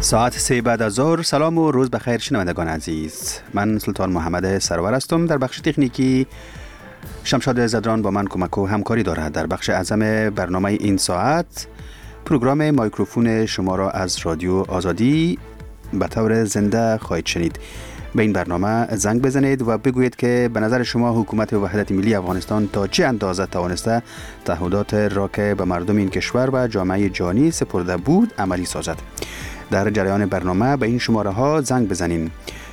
ساعت 3 بعد از ظهر. سلام و روز بخیر شنوندگان عزیز. من سلطان محمد سرور هستم. در بخش تکنیکی شمشاد زدران با من کمک و همکاری دارد. در بخش اعظم برنامه این ساعت پروگرام مایکروفون شما را از رادیو آزادی به طور زنده خواهید شنید. به این برنامه زنگ بزنید و بگویید که به نظر شما حکومت وحدت ملی افغانستان تا چه اندازه توانسته تعهدات را که به مردم این کشور و جامعه جهانی سپرده بود عملی سازد. در جریان برنامه به این شماره ها زنگ بزنین: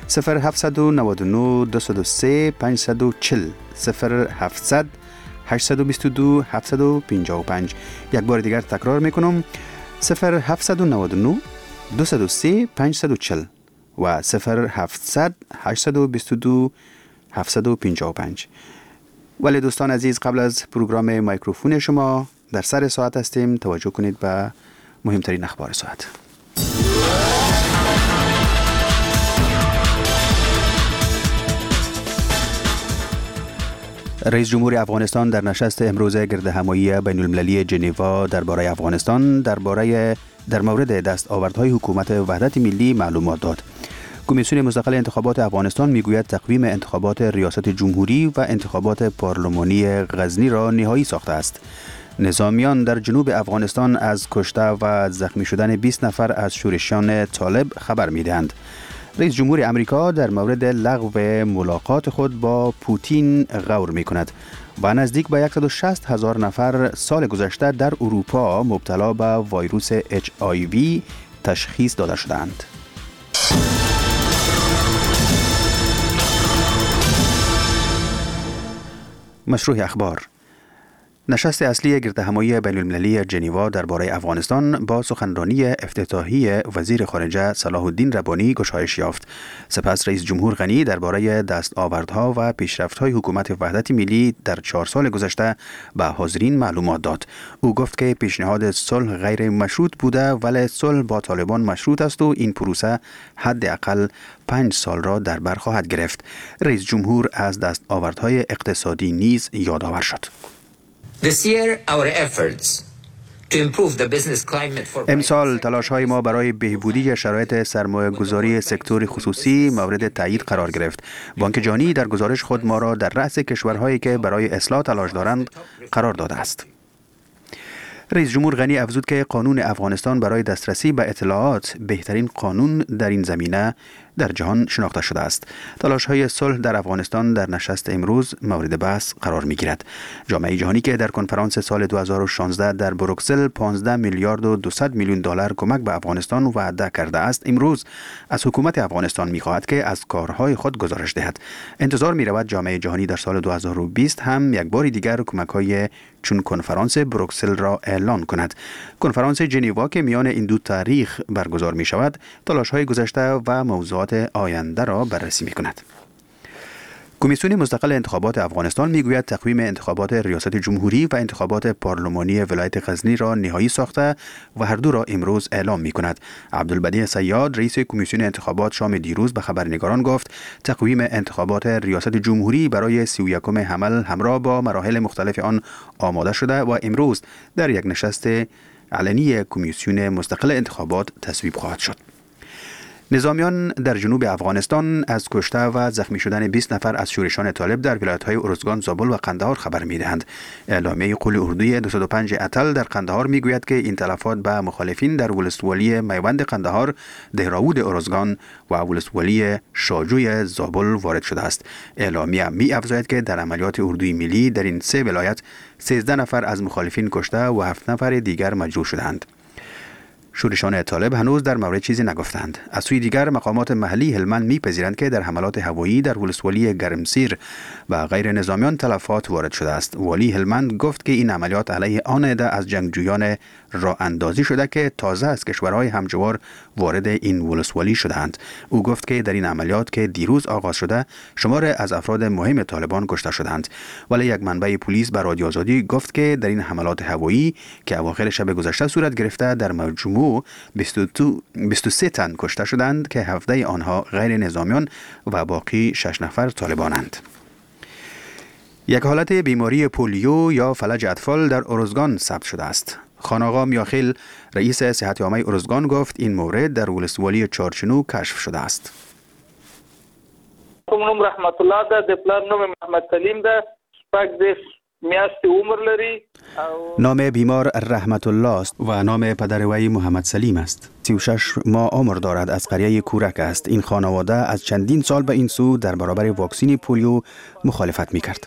0799 203 540 0700 822 755. یک بار دیگر تکرار میکنم: 0799 203 540 و 0700 822 755. ولی دوستان عزیز، قبل از پروگرام مایکروفون شما در سر ساعت هستیم. توجه کنید به مهمترین اخبار ساعت. رئیس جمهور افغانستان در نشست امروز گردهمایی بین المللی ژنوا درباره افغانستان در مورد دستاوردهای حکومت وحدت ملی معلومات داد. کمیسیون مستقل انتخابات افغانستان میگوید تقویم انتخابات ریاست جمهوری و انتخابات پارلمانی غزنی را نهایی ساخته است. نظامیان در جنوب افغانستان از کشته و زخمی شدن 20 نفر از شورشیان طالب خبر میدهند. رئیس جمهور امریکا در مورد لغو ملاقات خود با پوتین غور می کند و نزدیک به 160,000 نفر سال گذشته در اروپا مبتلا به ویروس HIV تشخیص داده شدند. مشروع اخبار. نشست اصلی گردهمایی بین المللی ژنوا درباره افغانستان با سخنرانی افتتاحی وزیر خارجه صلاح الدین ربانی گشایش یافت. سپس رئیس جمهور غنی درباره دستاوردها و پیشرفت‌های حکومت وحدت ملی در 4 سال گذشته به حاضرین معلومات داد. او گفت که پیشنهاد صلح غیر مشروط بوده، ولی صلح با طالبان مشروط است و این پروسه حداقل 5 سال را در بر خواهد گرفت. رئیس جمهور از دستاوردهای اقتصادی نیز یادآور شد. امسال تلاش‌های ما برای بهبودی شرایط سرمایه‌گذاری سکتور خصوصی مورد تایید قرار گرفت. بانک جهانی در گزارش خود ما را در رأس کشورهایی که برای اصلاح تلاش دارند قرار داده است. رئیس جمهور غنی افزود که قانون افغانستان برای دسترسی به اطلاعات بهترین قانون در این زمینه در جهان شناخته شده است. تلاش‌های صلح در افغانستان در نشست امروز مورد بحث قرار می‌گیرد. جامعه جهانی که در کنفرانس سال 2016 در بروکسل 15 میلیارد و 200 میلیون دلار کمک به افغانستان وعده کرده است، امروز از حکومت افغانستان می‌خواهد که از کارهای خود گزارش دهد. انتظار می‌رود جامعه جهانی در سال 2020 هم یک بار دیگر کمک‌های چون کنفرانس بروکسل را اعلان کند. کنفرانس ژنوا که میان این دو تاریخ برگزار می‌شود، تلاش‌های گذشته و موضوعات آینده را بررسی می‌کند. کمیسیون مستقل انتخابات افغانستان میگوید تقویم انتخابات ریاست جمهوری و انتخابات پارلمانی ولایت غزنی را نهایی ساخته و هر دو را امروز اعلام می‌کند. عبدالبدیع صیاد، رئیس کمیسیون انتخابات، شام دیروز به خبرنگاران گفت تقویم انتخابات ریاست جمهوری برای 31 حمل همراه با مراحل مختلف آن آماده شده و امروز در یک نشست علنی کمیسیون مستقل انتخابات تصویب خواهد شد. نظامیان در جنوب افغانستان از کشته و زخمی شدن 20 نفر از شورشیان طالب در ولایت‌های ارزگان، زابل و قندهار خبر می‌دهند. اعلامیه قول اردوی 205 اتل در قندهار می‌گوید که این تلفات به مخالفین در ولسوالی میوند قندهار، دهراود ارزگان و ولسوالی شاجوی زابل وارد شده است. اعلامیه می‌افزاید که در عملیات اردوی ملی در این 3 ولایت 13 نفر از مخالفین کشته و 7 نفر دیگر مجروح شدند. شورشیان طالب هنوز در مورد چیزی نگفتند. از سوی دیگر مقامات محلی هلمند می‌پذیرند که در حملات هوایی در ولسوالی گرمسیر و غیر نظامیان تلفات وارد شده است. والی هلمند گفت که این عملیات علیه آن عده از جنگجویان راه اندازی شده که تازه از کشورهای همجوار وارد این ولسوالی شدند. او گفت که در این عملیات که دیروز آغاز شده شمار از افراد مهم طالبان کشته شدند. ولی یک منبع پلیس به رادیو آزادی گفت که در این حملات هوایی که اواخر شب گذشته صورت گرفته در مجموع 23 تن کشته شدند که 17 آنها غیر نظامیان و باقی 6 نفر طالبانند. یک حالت بیماری پولیو یا فلج اطفال در ارزگان ثبت شده است. خانآقا میاخیل رئیس صحت عامه ارزگان گفت این مورد در ولسوالی چارچنو کشف شده است. کوم رحمت الله ده د پلان نوم محمد سلیم ده شپږ دیش میاشتې عمر لري. نام بیمار رحمت الله است و نام پدر وی محمد سلیم است. 36 ماه عمر دارد، از قریه کورک است. این خانواده از چندین سال به این سو در برابر واکسین پولیو مخالفت میکرد.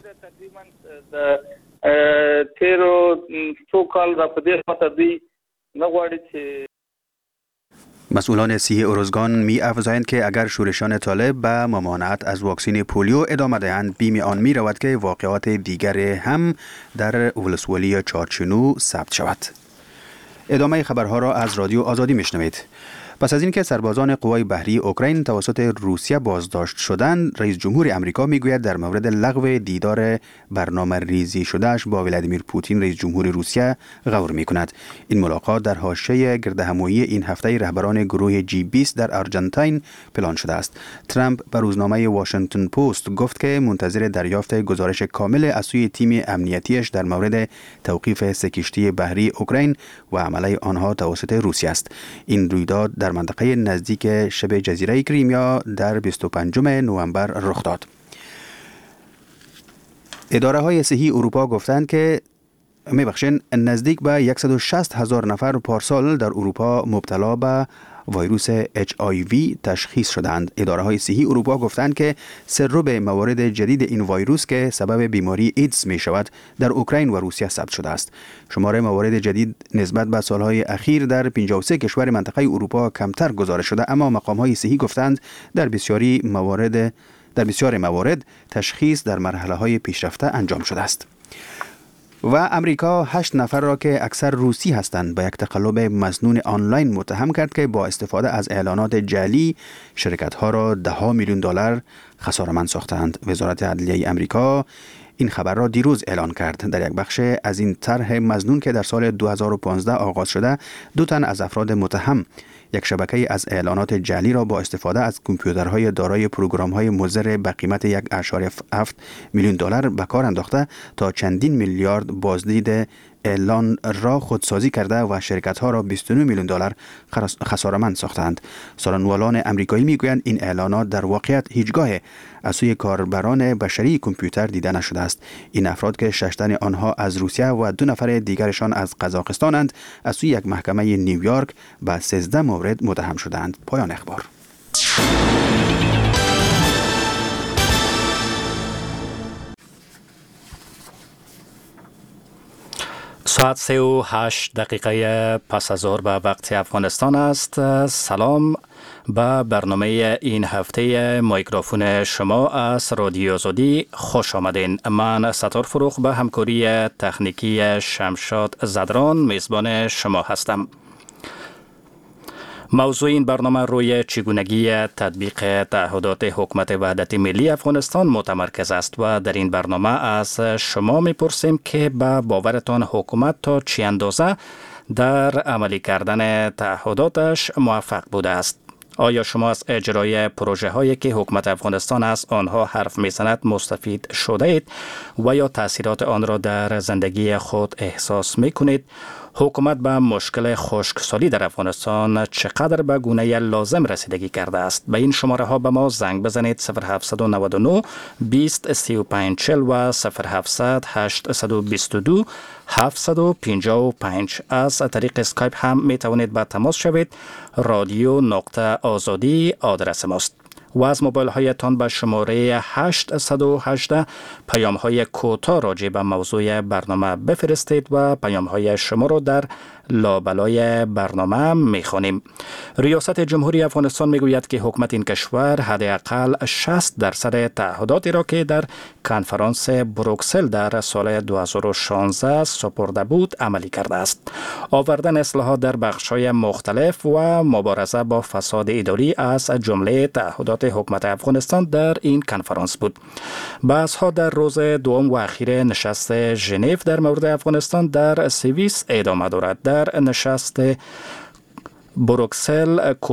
تیرو څو کال را په دې خاطر دی نه غواړي چې مسئولان صحی ارزگان می افزایند که اگر شورشان طالب به ممانعت از واکسین پولیو ادامه دهند، بیم آن می رود که واقعات دیگر هم در ولسوالی چارچنو ثبت شود. ادامه خبرها را از رادیو آزادی میشنوید. پس از اینکه سربازان قوای بحری اوکراین توسط روسیه بازداشت شدند، رئیس جمهور امریکا میگوید در مورد لغو دیدار برنامه ریزی شدهش با ولادیمیر پوتین رئیس جمهور روسیه غور میکند. این ملاقات در حاشیه گردهمایی این هفته رهبران گروه G20 در آرژانتین پلان شده است. ترامپ به روزنامه واشنگتن پست گفت که منتظر دریافت گزارش کامل از سوی تیم امنیتیش در مورد توقیف سه کشتی بحری اوکراین و حمله آنها توسط روسیه است. این رویداد در منطقه نزدیک شبه جزیره کریمیا در 25 نوامبر رخ داد. اداره های صحی اروپا گفتند که نزدیک به 160,000 نفر پارسال در اروپا مبتلا به ویروس HIV تشخیص شدند. اداره های صحی اروپا گفتند که سرب موارد جدید این ویروس که سبب بیماری ایدز می شود در اوکراین و روسیه ثبت شده است. شمار موارد جدید نسبت به سالهای اخیر در 53 کشور منطقه اروپا کمتر گزارش شده، اما مقام های صحی گفتند در بسیار موارد تشخیص در مرحله های پیشرفته انجام شده است. و امریکا 8 نفر را که اکثر روسی هستند به یک تقلب مظنون آنلاین متهم کرد که با استفاده از اعلانات جعلی شرکت‌ها را $10 میلیون خساره‌مند ساختند. وزارت عدلیه امریکا این خبر را دیروز اعلان کرد. در یک بخش از این طرح مظنون که در سال 2015 آغاز شده، 2 تن از افراد متهم یک شبکه از اعلانات جعلی را با استفاده از کامپیوترهای دارای پروگرام‌های مضر به قیمت $1.7 میلیون به کار انداخته تا چندین میلیارد بازدید اعلان را خودسازی کرده و شرکت‌ها را $29 میلیون خساره‌مند ساختند. سخنگویان آمریکایی میگویند این اعلانات در واقعیت هیچگاه از سوی کاربران بشری کامپیوتر دیده نشده است. این افراد که 6 تن آنها از روسیه و 2 نفر دیگرشان از قزاقستانند، از سوی یک محکمه نیویورک به 13 مورد متهم شدند. پایان اخبار. ساعت 38 دقیقه پس از ظهر به وقت افغانستان است. سلام به برنامه این هفته میکروفون شما از رادیو آزادی خوش آمدین. من ستار فروخ به همکاری تکنیکی شمشاد زدران میزبان شما هستم. موضوع این برنامه روی چگونگی تطبیق تعهدات حکومت وحدت ملی افغانستان متمرکز است و در این برنامه از شما میپرسیم که به باورتان حکومت تا چی اندازه در عملی کردن تعهداتش موفق بوده است؟ آیا شما از اجرای پروژه هایی که حکومت افغانستان از آنها حرف میزند مستفید شده اید و یا تاثیرات آن را در زندگی خود احساس میکنید؟ حکومت به مشکل خشکسالی در افغانستان چقدر به گونه لازم رسیدگی کرده است؟ به این شماره ها به ما زنگ بزنید 0799 20 35 40 و 0700 822 755. از طریق اسکایپ هم می توانید به تماس شوید. رادیو نقطه آزادی آدرس ماست. و از موبایل هایتان به شماره 818 پیام های کوتاه راجع به موضوع برنامه بفرستید و پیام های شما را در لابلای برنامه میخوانیم. ریاست جمهوری افغانستان میگوید که حکومت این کشور حداقل 60% تعهداتی را که در کنفرانس بروکسل در سال 2016 سپرده بود عملی کرده است. آوردن اصلاحات در بخش‌های مختلف و مبارزه با فساد اداری از جمله تعهدات حکومت افغانستان در این کنفرانس بود. بحث‌ها در روز دوم و اخیر نشست ژنو در مورد افغانستان در سوئیس ادامه دارد. در نشست بروکسل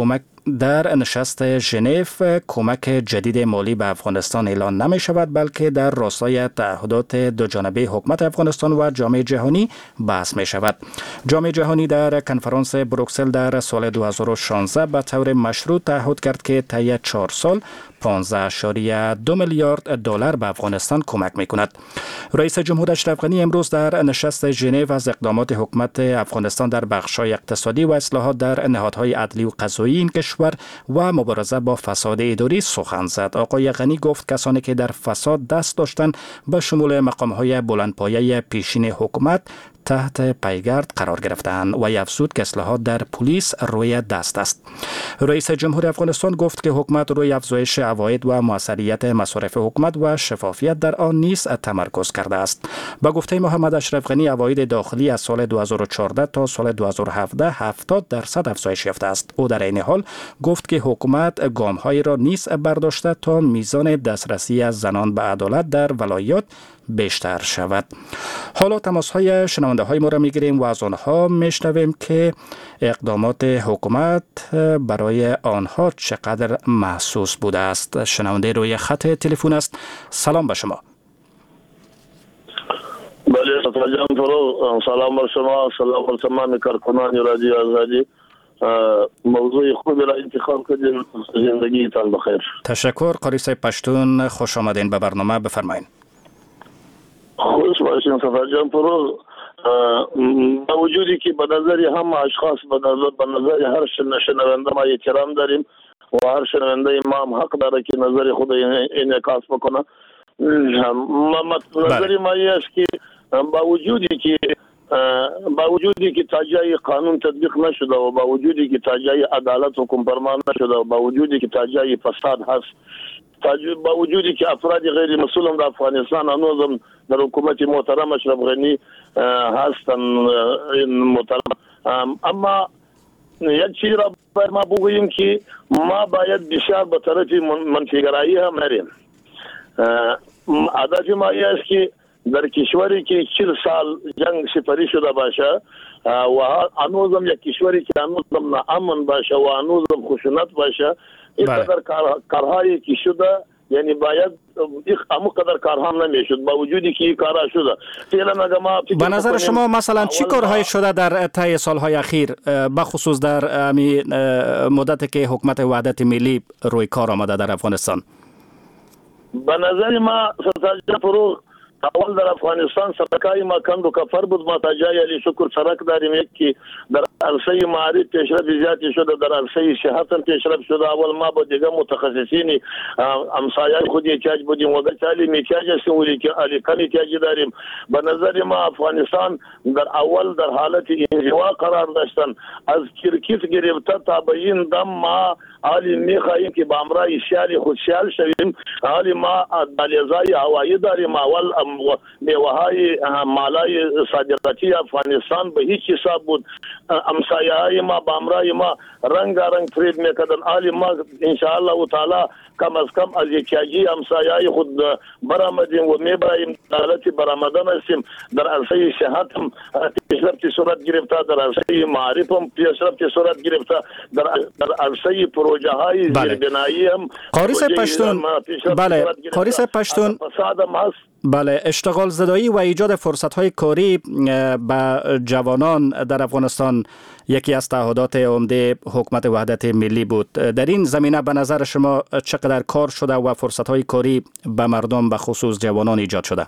در نشست ژنو کمک جدید مالی به افغانستان اعلان نمی شود، بلکه در راستای تعهدات دو جانبه حکومت افغانستان و جامعه جهانی بحث می شود. جامعه جهانی در کنفرانس بروکسل در سال 2016 به طور مشروط تعهد کرد که طی 4 سال 15.2 میلیارد دلار به افغانستان کمک می کند. رئیس جمهور اشرف غنی امروز در نشست ژنو از اقدامات حکومت افغانستان در بخش‌های اقتصادی و اصلاحات در نهادهای عدلی و قضایی این کشور و مبارزه با فساد اداری سخن زد. آقای غنی گفت کسانی که در فساد دست داشتند به شمول مقام‌های بلندپایه پیشین حکومت تحت پیگرد قرار گرفتند و افزود که اصلاحات در پلیس روی دست است. رئیس جمهور افغانستان گفت که حکومت روی افزایش عواید و موثریت مصارف حکومت و شفافیت در آن نیز تمرکز کرده است. با گفته محمد اشرف غنی عواید داخلی از سال 2014 تا سال 2017 70% افزایش یافته است. او در این حال گفت که حکومت گام‌هایی را نیز برداشته تا میزان دسترسی از زنان به عدالت در ولایات بیشتر شود. حالا تماس‌های شنونده های ما را می‌گیریم و از آنها میشنویم که اقدامات حکومت برای آنها چقدر محسوس بوده است. شنونده روی خط تلفن است. سلام به شما. بله سلام بر شما، سلام بر تمام کارکنان رادیو آزادی. موضوع خوبی را انتخاب کردین. زندگیتان بخیر. تشکر. قاری صاحب پشتون، خوش آمدین به برنامه. بفرمایید. خوش باشین سفرجان فروغ. با وجودی که به نظر هم اشخاص به نظر هر شنونده ما احترام داریم و هر شنونده ما هم حق داره که نظر خود انعکاس بکنه. نظر ما است که با وجودی که تا جای قانون تطبیق نشده و با وجودی که تا جای عدالت حکم فرمان نشده و با وجودی که تا جای فساد هست، با وجودی که افراد غیر مسئول در افغانستان هنوز در حکومت محترم اشرف غنی هستن محترم، اما یک چیز را باید ما بگوییم که ما باید بسیار به طرف منطقه‌گرایی هم نریم. هدف ما است که در کشوری که 40 سال جنگ سپری شده باشه و هنوزم یک کشوری که هنوزم امن باشه و هنوزم خشونت باشه، این قدر کارهایی که شده یعنی باید همون قدر کار هم نمیشد با وجودی که این کارها شده. به نظر شما مثلا چی کارهایی شده در طی سالهای اخیر بخصوص در مدتی که حکومت وحدت ملی روی کار آمده در افغانستان؟ به نظر ما سرتاج فروغ اول در افغانستان سرکای ما کند و کفر بود. ما تا جای علی شکر سرک داریم، یکی در عرصه معارف پیشرفت زیادی شده، در عرصه صحت هم پیشرفت شده. اول ما با دیگه متخصصین همسایه خود احتیاج بودیم و به تعلیم احتیاج هستیم ولی که کم احتیاجی داریم. به نظر ما افغانستان در اول در حالت انزوا قرار داشتن. از کرکیت گرفته تا به این دم ما حالی میخواهیم که با امرای سیالی خود سیال شویم. حالی ما دلیزای هوایی داریم. اول میوه‌های مالای صادراتی افغانستان به هیچ حساب بود. همسایه‌های ما با امرای ما رنگارنگ فریب میکردن. حالی ما انشاءالله تعالی کم از کم از یکیاجی همسایه‌های خود برآمدیم و میبریم حالت برآمدن هستیم. در عرصه صحت هم پیشرفت صورت گرفته، در عرصه معارف هم پیشرفت صورت گرفته، در عرصه پروژه های زیربنایی هم قاری صاحب پشتون. بله قاری صاحب پشتون. بله، اشتغال زدایی و ایجاد فرصت‌های کاری به جوانان در افغانستان یکی از تعهدات عمده حکومت وحدت ملی بود. در این زمینه به نظر شما چقدر کار شده و فرصت‌های کاری به مردم به خصوص جوانان ایجاد شده؟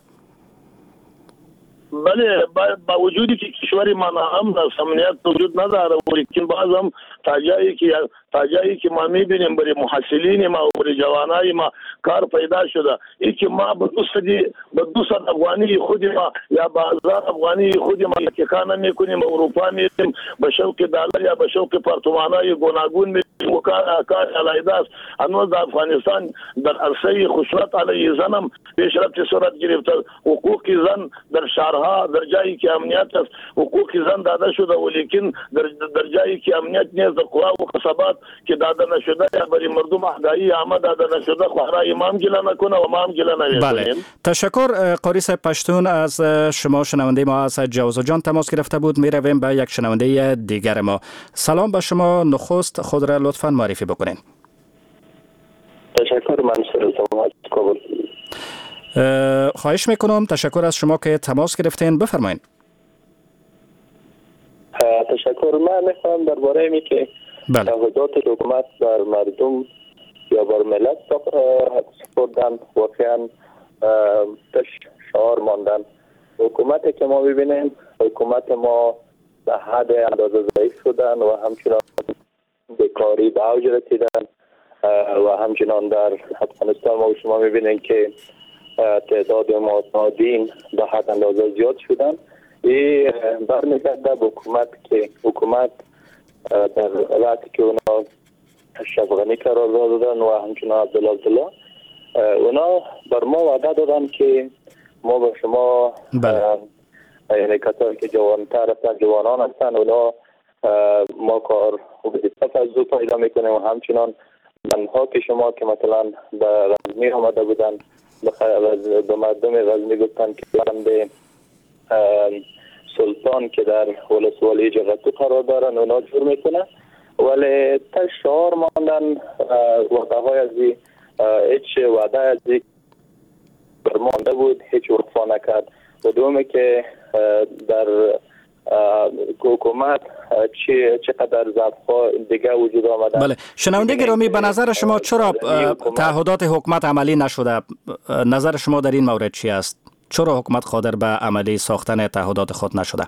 بله، با وجودی که کشوری ما هم امنیت وجود نداره ولیکن باز هم تا جایی که ما میبینیم برای محصلین ما و برای جوانای ما کار پیدا شده. این که ما به 200 افغانی خود ما یا به 1000 افغانی خود ما اتکا نمیکنیم، اروپا میریم به شوق دلار یا به شوق پارتمانای گوناگون میریم و کار علیحده است. هنوز در افغانستان در عرصه خشونت علیه زن هم پیشرفت صورت گرفته. حقوق زن در شهرها در جایی که امنیت است حقوق زن داده شده ولیکن در جایی که امنیت نیست در قوا و کسبات که داده نشده یا برای مردم آگاهی عامه داده نشده خواهرای ما هم گله نکنه و ما هم گله نکنیم. بله تشکر. قاری صاحب پشتون از شما شنونده ما از جوزجان تماس گرفته بود. می رویم به یک شنونده دیگر ما. سلام به شما. نخست خود را لطفاً معرفی بکنین. تشکر. منصور شما از کابل. خواهش میکنم. تشکر از شما که تماس گرفتین. بفرمایید. تشکر. من میخوام درباره اینی که تعهدات حکومت بر مردم یا بر ملت سپردن واقعا شعار ماندن. حکومتی که ما ببینیم حکومت ما به حد اندازه ضعیف شدن و همچنان بیکاری به اوج رسیدن و همچنان در افغانستان ما شما میبینید که تعداد معتادین به حد اندازه زیاد شدن. این برمیگرده به حکومت در وقتی که اونا اشرف غنی قرار دادن و همچنان عبدالله اونا بر ما وعده دادن که ما به شما یعنی کسایی که جوانتر هستن جوانان هستن اونا ما کار وظیفه از او پیدا میکنیم و همچنان منها که شما که مثلا به غزنی آمده بودن به مردم غزنی گفتن که بند سلطان که در ولسوالی جغتو قرار دارن اونا جور میکنن ولی تا شعار ماندن وعده های ازی هیچ وعده ازی برمانده بود هیچ وفا نکرد و دومه که در حکومت چقدر ضعف‌ها دیگه وجود آمدن. بله شنونده گرامی به نظر شما چرا تعهدات حکومت عملی نشده؟ نظر شما در این مورد چی است؟ چرا حکومت قادر به عملی ساختن تعهدات خود نشده؟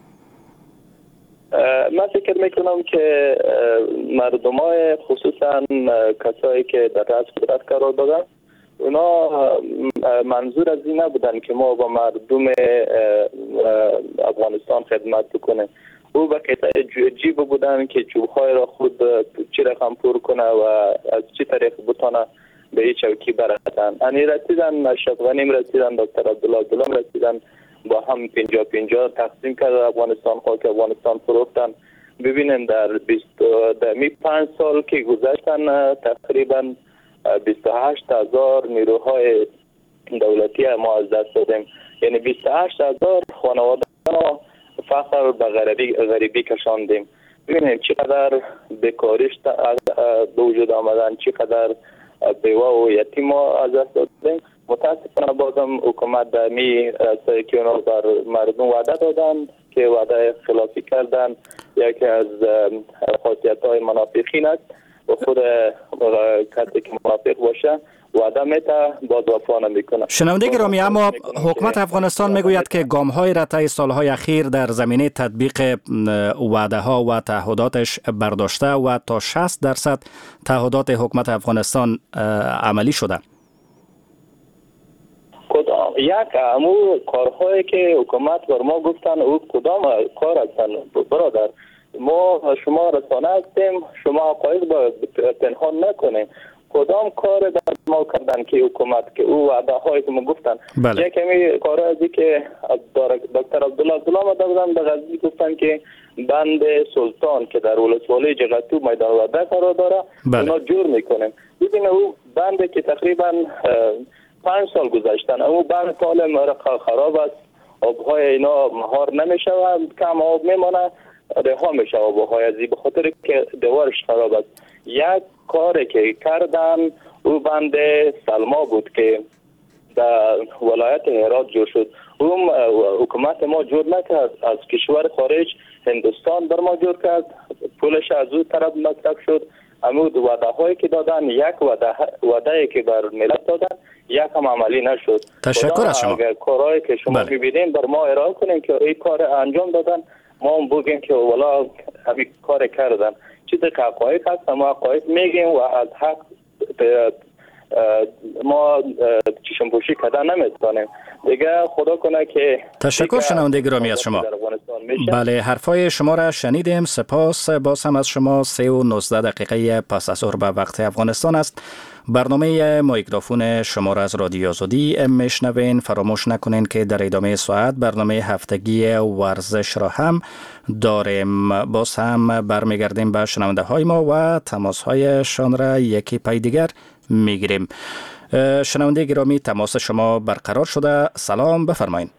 من فکر میکنم که مردمای خصوصا کسایی که در رأس قدرت قرار دادن اونا منظور از این نبودن که ما با مردم افغانستان خدمت بکنه. او به قطع جیب بودن که جوبهای را خود چی رقم پر کنه و از چی طریق بتانه به این چوکی برسن. انی رسیدن اشرف غنی رسیدن دکتر عبدالله رسیدن با هم 50-50 تقسیم کرد افغانستان خاک افغانستان فروختن. ببینن در 5 سال که گذشتن تقریبا 28,000 نیروهای دولتی ما از دست دادیم. یعنی 28,000 خانواده ما فقر به غریبی کشاندیم. ببینیم چقدر بیکاریش به وجود آمدن، چقدر بیوه و یتیم از دست دادیم. متاسفانه بازم حکومت دمی که اونا بر مردم وعده دادن که وعده خلافی کردن. یکی از خاصیت‌های منافقین است و خود کسی که منافق باشه وعده میته باز وفا نمیکنه. شنونده گرامی اما حکومت افغانستان میگوید که گام‌های را طی سال‌های اخیر در زمینه تطبیق وعده‌ها و تعهداتش برداشته و تا 60% تعهدات حکومت افغانستان عملی شده. کدام یک امو کارهایی که حکومت بر ما گفتن او کدام کار هستن برادر؟ ما شما رسانه هستیم، شما حقایق با پنهان نکنیم. کدام کار در ما کردن که حکومت که او وعده هایی که ما گفتن یک کمی کار ازی که دکتر عبدالله آمده بودن به غزنی گفتن که بند سلطان که در ولسوالی جغتو میدان وعده قرار داره اونا جور میکنیم. ببین او بند که تقریبا 5 سال گذشتن اما بند طالب خراب است، آبهای اینا مهار نمیشه و کم آب میمانه رها میشه آبهای ازی به خاطر که دیوارش خراب است. یک کاری که کردن او بند سلما بود که در ولایت هرات جور شد. او حکومت ما جور نکرد، از کشور خارج هندوستان بر ما جور کرد، پولش از او طرف مصرف شد. اما وعده هایی که دادن یک وعده که بر ملت دادن یک هم عملی نشد. تشکر از شما. کارهایی که شما میبینیم بر ما ارائه کنیم که این کار انجام دادن ما هم بگیم که والا همین کار کردن. چیزی که حقایق هست ما حقایق میگیم و از حق ما چشم پوشی کردن نمیتونیم دیگه. خدا کنه که تشکر شنونده گرامی از شما. میشه. بله، حرفای شما را شنیدیم. سپاس. باز هم از شما 3:19 پس از ظهر به وقت افغانستان است. برنامه مایکروفون شما را از رادیو آزادی میشنوین. فراموش نکنین که در ادامه ساعت برنامه هفتگی ورزش را هم داریم. باز هم برمیگردیم به شنونده های ما و تماس هایشان را یکی پای دیگر میگیریم. شنونده گرامی، تماس شما برقرار شده. سلام، بفرمایید.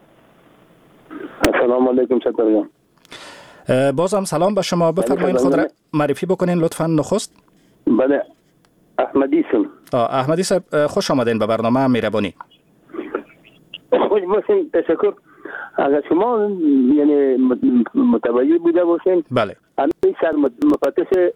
السلام علیکم چطور؟ بازم سلام به شما. بفرمایید، خود را معرفی بکنین لطفاً نخست. بله، احمدی سم. احمدی صاحب، خوش آمدین به برنامه مهربانی. خوش باشین، تشکر. اگر شما یعنی متوجه بوده باشین، بله، همین سر مفتش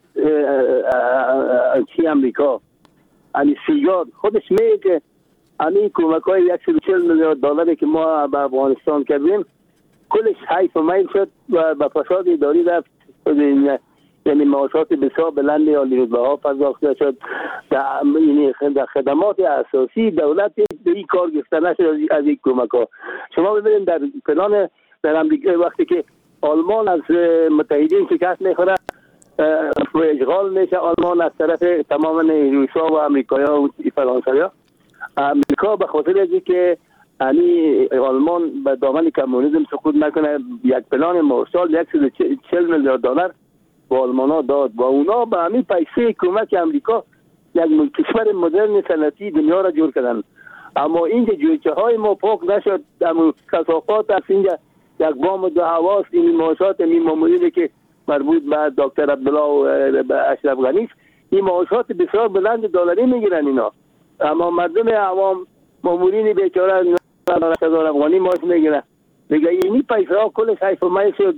چی امریکا یعنی سیگار خودش میگه که همین کمک های 140 میلیارد دلاری که ما به افغانستان کردیم کلش حیف و میل شد و به فساد اداری رفت. یعنی معاشات بسیار بلند عالی‌رتبه ها پرداخته شد. در خدمات اساسی دولت به این کار گرفته نشد از این کمک ها. شما ببینید در پلان در امریکا وقتی که آلمان از متحدین شکست میخوره و اشغال میشه آلمان از طرف تمام روسا و امریکایا و فرانسویا، امریکا به خاطر از اینکه یعنی آلمان به دامن کمونیسم سقوط نکنه یک پلان مارشال 140 میلیارد دلار به آلمان ها داد و اونا به همین پیسه کمک امریکا یک کشور مدرن صنعتی دنیا را جور کردن. اما اینجا جویچه های ما پاک نشد. اما کثافات از اینجا یک بام دو حواس این معاشات این ماموریدی که مربوط به دکتر عبدالله و اشرف غنی، این معاشات بسیار بلند دلاری میگیرن اینا. اما مردم عوام مامورین بیچاره 100,000 افغانی ماش میگیرن. دیگه این پیسه ها کلش حیف و میل شد.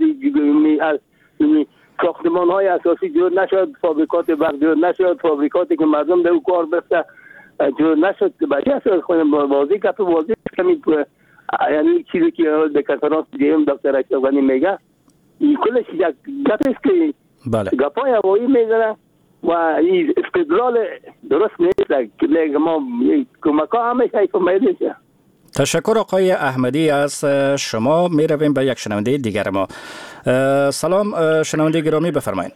ساختمان های اساسی جور نشد، فابریکات برق جور نشد، فابریکاتی که مردم در کار بسته جور نشد. بچه اساس خودم بازی کفت بازی کمی یعنی چیزی که به کنفرانس دیگه دکتر اشرف غنی میگه این کلش یک گپ است که گپای هوایی میزنه و این استدلال درست نیست که ما کمک ها همیشه حیف و میل شه. تشکر آقای احمدی از شما. می رویم به یک شنونده دیگر ما. سلام شنونده گرامی، بفرمایید.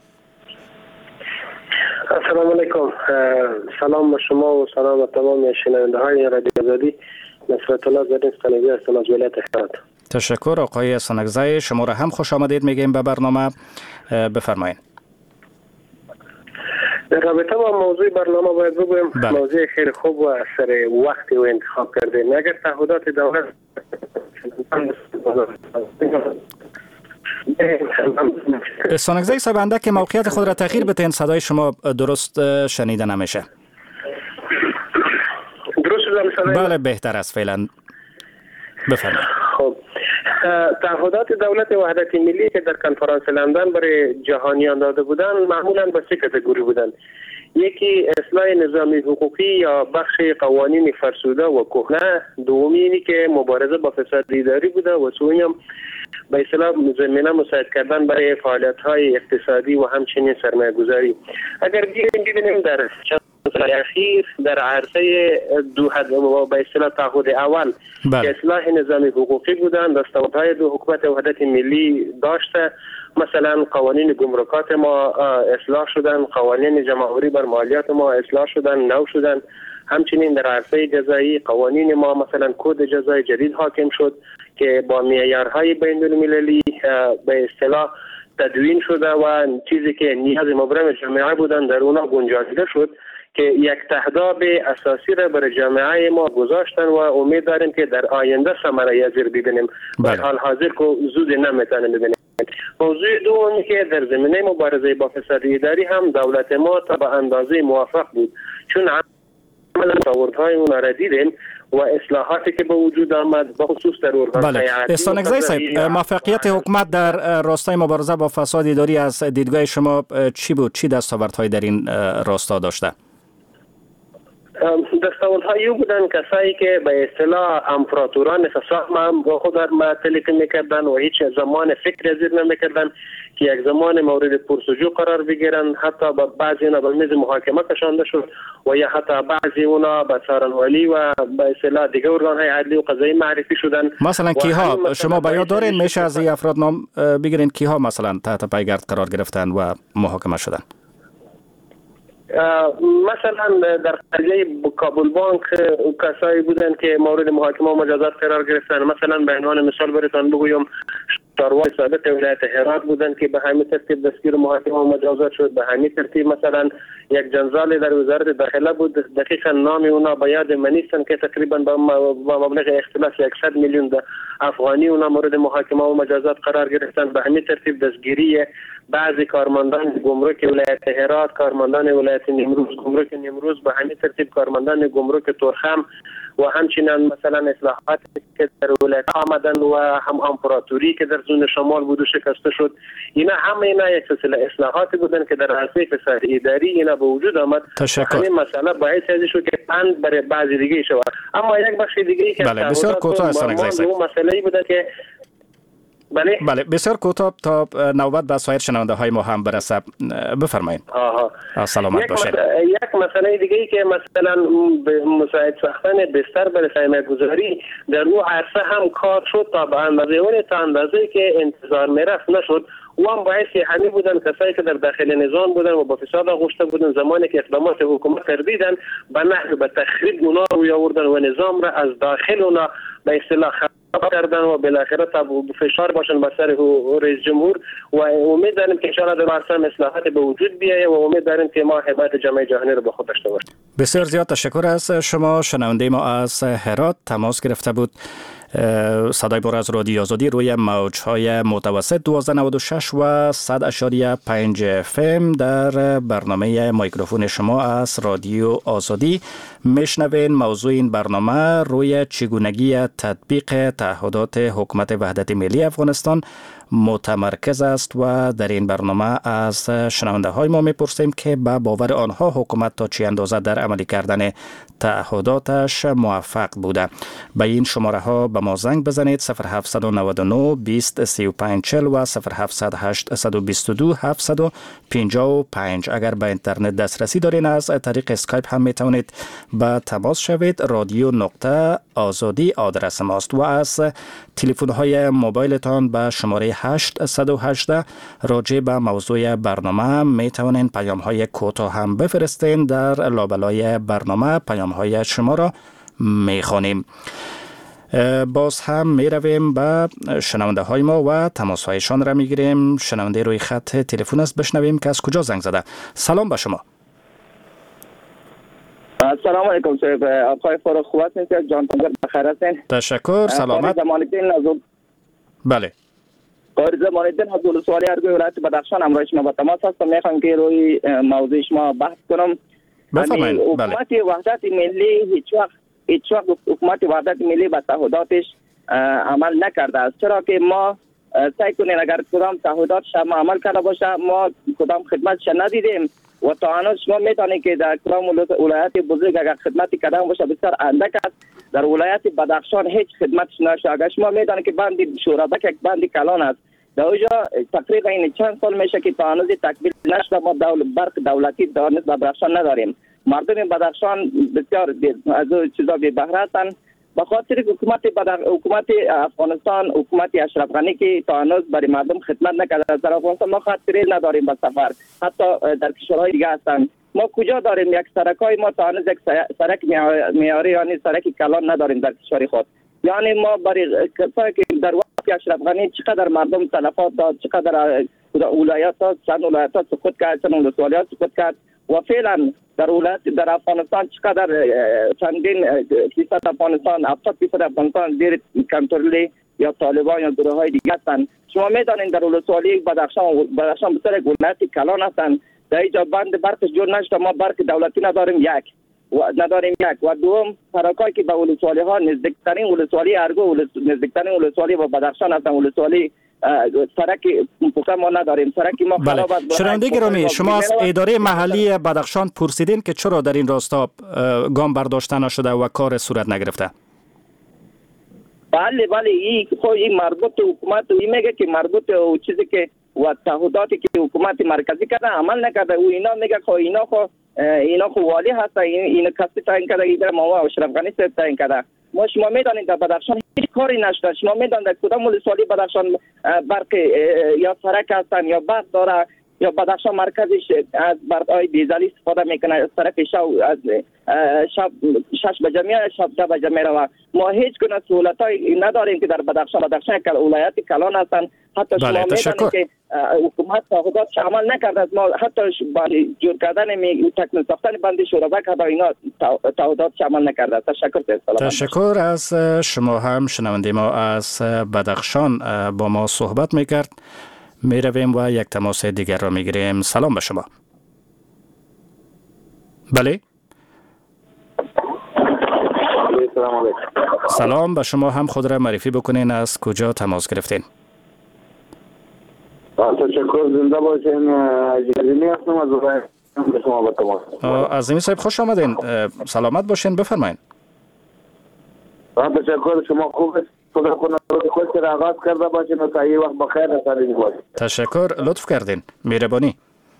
السلام علیکم. سلام به شما و سلام به تمام شنونده های رادیو آزادی. نصرت الله زدین سنگزی هستم از ولایت هرات. تشکر آقای سنگزی، شما را هم خوش آمدید میگیم به برنامه. بفرمایید. در رابطه با موضوع برنامه باید بگویم موضوع خیلی خوب و سر وقتی و انتخاب کردیم. اگر تعهدات دولت سنگزی صاحب اندک که موقعیت خود را تغییر بتین، صدای شما درست شنیده نمیشه. بله بهتر است فعلا. بفرمایید. خب تعهدات دولت وحدت ملی که در کنفرانس لندن برای جهانیان داده بودند معمولا به سه کاتگوری بودند. یکی اصلاح نظام حقوقی یا بخش قوانین فرسوده و کهنه، دومی اینی که مبارزه با فساد اداری بوده و سومی هم به اصطلاح زمینه مساعد کردن برای فعالیت‌های اقتصادی و همچنین سرمایه‌گذاری. اگر ببینیم در چند سال اخیر در عرصه دو به اصطلاح تعهد اول که اصلاح نظام حقوقی بودند، دستاوردهای دو حکومت وحدت ملی داشته. مثلا قوانین گمرکات ما اصلاح شدن، قوانین جمع‌آوری بر مالیات ما اصلاح شدن، نو شدن. همچنین در عرصه جزایی قوانین ما مثلا کد جزای جدید حاکم شد که با معیارهای بین‌المللی به اصطلاح تدوین شده و چیزی که نیاز مبرم جامعه بودن در اونا گنجانیده شد که یک تهداب اساسی را برای جامعه ما گذاشتن و امید داریم که در آینده ثمره یزیر ببینیم. در حال حاضر که زود نمیتونیم ببینیم. موضوع دومی که در زمینه مبارزه با فساد اداری هم دولت ما تا به اندازه موفق بود، چون عملا تاوردهای اون را دیدیم و اصلاحاتی که به وجود آمد به خصوص در ارگان‌های عدلی. سنگزی صاحب، موفقیت حکومت در راستای مبارزه با فساد اداری از دیدگاه شما چی بود؟ چی دستاوردهایی در این راستا داشته؟ دستاوردهای او بودن کسایی که به اصطلاح امپراتوران فساح هم با خود معطلی میکردن و هیچ زمان فکر از این نمیکردن که یک زمان مورد پرسجو قرار بگیرن. حتی بعضی اونا به میز محاکمه کشانده شد و یا حتی بعضی اونا به څارنوالی و به اصطلاح دیگه ارگان‌های عدلی و قضایی معرفی شدن. مثلا کیها شما به یاد دارین میشه از این افراد نام بگیرین کیها مثلا تحت پیگرد قرار گرفتن و محاکمه شدن؟ مثلا در قضیه کابل بانک کسایی بودن که مورد محاکمه و مجازات قرار گرفتن. مثلا به عنوان مثال براتون بگویم شاروای سابق ولایت هرات بودن که به همین ترتیب دستگیر محاکمه و مجازات شد. به همین ترتیب مثلا یک جنرال در وزارت داخله بود، دقیقا نام اونا به یاد من نیستن که تقریبا با مبلغ اختلاس 100 میلیون افغانی اونا مورد محاکمه و مجازات قرار گرفتن. به همین ترتیب دستگیری بعضی کارمندان گمرک ولایت هرات، کارمندان ولایت نیمروز، گمرک نیمروز، به همین ترتیب کارمندان گمرک تورخم و همچنین مثلا اصلاحات که در ولایت آمدن و هم امپراتوری که در زون شمال بود و شکسته شد. اینا همه اینا یک سلسله اصلاحاتی بودن که در عرصه فساد اداری اینا به وجود آمد. همین مسئله باعث شد که پند برای بعضی دیگه شود. اما یک بخش دیگه که بله بسیار کوتاه است مسئله بوده که بله بسیار کوتاه تا نوبت به سایر شنونده های ما هم برسه بفرمایید. سلامت باشید. یک مسئله دیگه ای که مثلا مساعد ساختن بستر برای سرمایه گذاری در اون عرصه هم کار شد تا به اندازه که انتظار میرفت نشد. و هم باعث همین بودن کسایی که در داخل نظام بودن و با فساد آغشته بودن، زمانی که اقدامات حکومت تردیدن به نحو به تخریب اونا روی آوردن و نظام را از داخل اونا به اصطلاح خراب کردن و بالاخره تا فشار باشن بر سر رئیس جمهور. و امید داریم که ان شاء الله در عرصه اصلاحات به وجود بیاید و امید داریم که ما حمایت جامعه جهانی رو به خود داشته باشیم. بسیار زیاد تشکر از شما. شنونده ما از هرات تماس گرفته بود. صدای بار از رادیو آزادی روی موج‌های متوسط 1296 و 100.5 FM در برنامه میکروفون شما از رادیو آزادی میشنوین. موضوع این برنامه روی چگونگی تطبیق تعهدات حکومت وحدت ملی افغانستان متمرکز است و در این برنامه از شنونده های ما میپرسیم که به باور آنها حکومت تا چه اندازه در عملی کردن تعهداتش موفق بوده. به این شماره ها به ما زنگ بزنید 0799 20 35 40 و 0708 122 755. اگر به اینترنت دسترسی دارین از طریق اسکایپ هم میتونید به تماس شوید. رادیو نقطه آزادی آدرس ماست و از تلفن های موبایلتان به شماره 818 راجع به موضوع برنامه میتونین پیام های کوتاه هم بفرستین. در لابلای برنامه پیام های شما را میخوانیم. باز هم میرویم به شنونده های ما و تماس هایشان را میگیریم. شنونده روی خط تلفن است، بشنویم که از کجا زنگ زده. سلام به شما. سلام علیکم صاحب. آقای فاروق خوب هستین؟ جان بخیر هستین؟ تشکر. سلامت. بله. قاری زمان‌الدین از ولسوالی ارگوی ولایت بدخشان همراه شما با تماس هستم. میخوام که روی موضوع شما بحث کنم. بفرمایید. حکومت وحدت ملی هیچ وقت حکومت وحدت ملی به تعهداتش عمل نکرده است. چرا که ما سعی کنیم اگر کدام تعهداتش ما عمل کرده باشه ما کدام خدمتش ندیدیم و تا هنوز شما میتونید که در کدام ولایت بزرگ اگر خدمتی کردن باشه بسیار اندک است. در ولایت بدخشان هیچ خدمتش نشه. اگر شما میدانید که بند شورابک یک بند کلان است، در اونجا تقریبا این چند سال میشه که تا هنوز تکمیل نشده. ما برق دولتی در بدخشان نداریم. مردم بدخشان بسیار از چیزا بی بهره هستند به خاطر حکومت افغانستان، حکومت اشرف غنی که تا هنوز برای مردم خدمت نکرده. در افغانستان ما خط ریل نداریم به سفر، حتی در کشورهای دیگه هستند. ما کجا داریم یک سرکای ما تا هنوز یک سرک معیاری یعنی سرک کلان نداریم در کشور خود. یعنی ما برای کسایی که در وقت اشرف غنی چقدر مردم تلفات داد، چقدر ولایات ها چند ولایت ها سقوط کرد، چند ولسوالی ها سقوط کرد و فعلا در افغانستان چقدر چندین فیصد افغانستان 70% افغانستان زیر کنترل یا طالبان یا گروه های دیگه هستند. شما میدانید در ولسوالی بدخشان بسیار ولایت کلان هستند. در اینجا بند برقش جور نشده. ما برق دولتی نداریم یک و دوم سرکایی که به ولسوالی ها نزدیکترین ولسوالی ارگو نزدیکترین ولسوالی با بدخشان هستند. ولسوالی سرک پوکا ما نداریم. سرک ما خراب است. شنونده گرامی، شما از اداره محلی بدخشان پرسیدین که چرا در این راستا گام برداشته نشده و کار صورت نگرفته؟ بله این مربوط حکومت این میگه که مربوط چیزی که و تعهداتی که حکومت مرکزی کرده عمل نکرده. او اینا میگه خو اینا خو والی هست، این کسی تعیین کرده، ایده ما اشرف غنی صاحب تعیین کرده. ما شما میدانید در بدخشان هیچ کاری نشده. شما میدانید کدام ولسوالی بدخشان برق یا سرک هستن یا برق داره یا بدخشان مرکزش از برق‌های دیزلی استفاده میکنه. سرک شب 6 بجه میاد، شب 10 بجه میره. ما هیچ گونه سهولتایی نداریم که در بدخشان ولایت کلان هستن. حتی شما میدانید که حکومت تعهدات عمل نکرده. ما حتی جور کردن تکمیل ساختن بند شورابک حتی اینا تعهدات عمل نکرده. تشکر از شما. هم شنونده ما از بدخشان با ما صحبت میکرد. میرویم و یک تماس دیگر را میگیریم. سلام به شما. بله. سلام به شما. هم خود را معرفی بکنین، از کجا تماس گرفتین؟ تشکر، زنده باشین. جریمی هستم از به شما با تماس. عظیمی صاحب خوش آمدین. سلامت باشین، بفرمایین. تشکر، شما خوب است. خدا کنه خود را آغاز کرده باشین و تا این وقت بخیر رسانید باشین. تشکر، لطف کردین. مهربانی.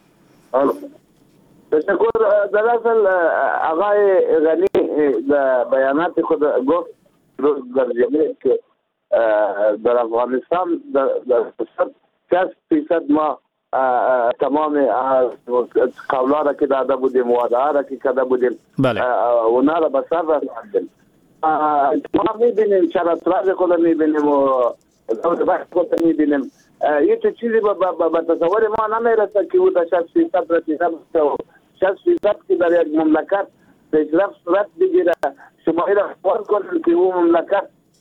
تشکر. در اصل آقای غنی بیانات خود گفت در جمعه که در افغانستان در 60% ما تمام قولا را که داده بودیم، وعده را که کرده بودیم، اونا را به سر رساندیم. ما میبینیم شرطراز خود میبینیم و دولت بخش خود میبینیم. یه چیزی به تصور ما نمیرسه که او در 60% رسیده 60% که در یک مملکت پیشرفت صورت بگیره. شما ایره خواهد کنید که او مملکت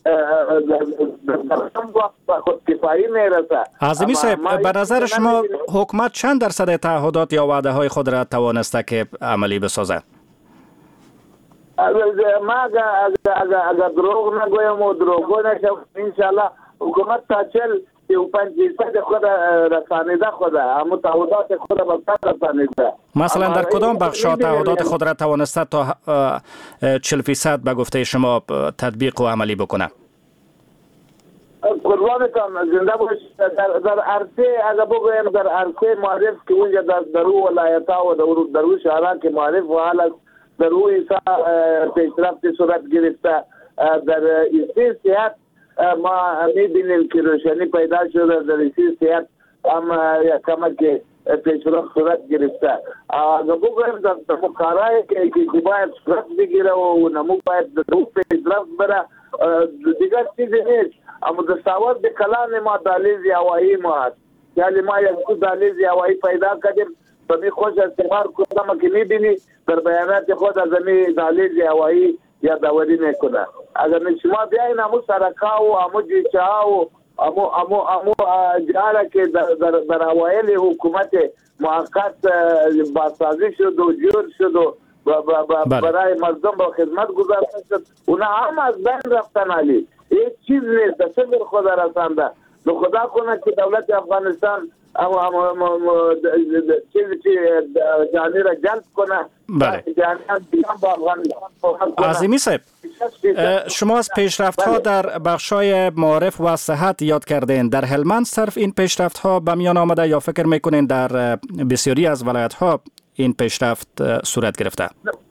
در هم وقت به خود کفایی میرسه. عظیمی صاحب، به نظر شما حکومت چند درصد تعهدات یا وعده های خود را توانسته که عملی بسازد؟ ما اگر دروغ نگویم و دروغگو نشم، انشاءالله حکومت تا 45% خود رسانیده خود اما تعهدات خود به سر رسانیده. مثلا در کدام بخش تعهدات خود را توانسته تا 40% به گفته شما تطبیق و عملی بکنه؟ قربانتان زنده باش. در عرصه اگر بگویم در عرصه معرف که اونجا در او ولایت ها و در او شهرها که معرف و حال در او ایسا پیشرفت صورت گرفته. در ایسته صحت ما میبینیم که روشنی پیدا شده. در ایسته صحت هم کمک که پیشرفت صورت گرفته. اگر بگویم در مقارای که باید صورت بگیره و نمو باید در او پیشرفت بره، دیگر چیزی نیست. اما دستاورد کلان ما دهلیز هوایی ما هست. یعنی ما یک دهلیز هوایی پیدا کردیم. بمی خوش استعمار کنم که میبینی در بیانات خود از امی دهلیز هوایی یادآوری میکنه. اگر شما بیاین همو سرکا و همو جیچه ها و همو جهاره که در اوایل حکومت موقت بازسازی شد و جور شد و برای مردم با خدمت گذاشته شد، اونا هم از بین رفتن. علی هیچ چیز نیست، صبر خدا رسانده. دو خدا کنه که دولت افغانستان چیزی که جانی را جلب کنه. بله. عظیمی صاحب، شما از پیشرفت ها در بخشای معارف و صحت یاد کردین. در هلمند صرف این پیشرفت ها به میان آمده یا فکر میکنین در بسیاری از ولایت ها این پیشرفت صورت گرفته؟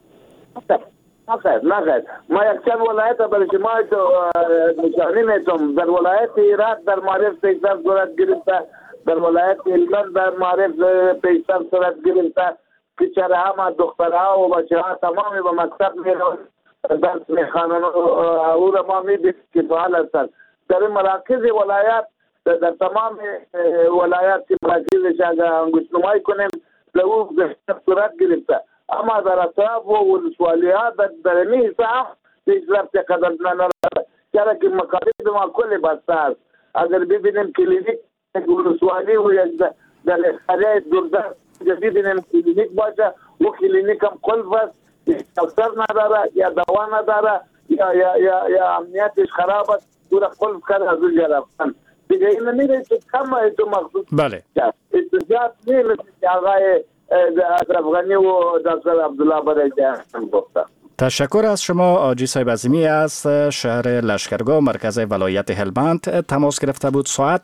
نه ما یک چند ولایت برای شما نشانی میتونم. در ولایت هرات در معرف پیشرفت صورت گرفته. در ولایت هلمند در معرف پیشرفت صورت گرفته که چرا دخترها و بچه ها تمامی به مکتب میرون، درس میخوانن. او را ما میبینیم که فعال هستند. در مراکز ولایت، در تمام ولایت که مراکزش اگر انگشتنمایی کنیم در او صورت گرفته. اما در اطراف و ولسوالی ها در امی حساب پیشرفت قدر نداره. چرا که مکاتب ما کلی بسته است. اگر ببینیم کلینیک ولسوالی و در خریه دوردست ببینیم کلینیک باشه و کلینیک هم قلب است، دکتر نداره یا دوا نداره یا امنیتش خراب است، او را قلب کرد از اونجا رفتن. دیگه این نمیره تو کم تو مخصوص بله استجاب نیست که آقای اشرف غنی و دکتر عبدالله برای جهان گفتن. تشکر از شما. آجی صاحب عظیمی از شهر لشکرگاه مرکز ولایت هلمند تماس گرفته بود. ساعت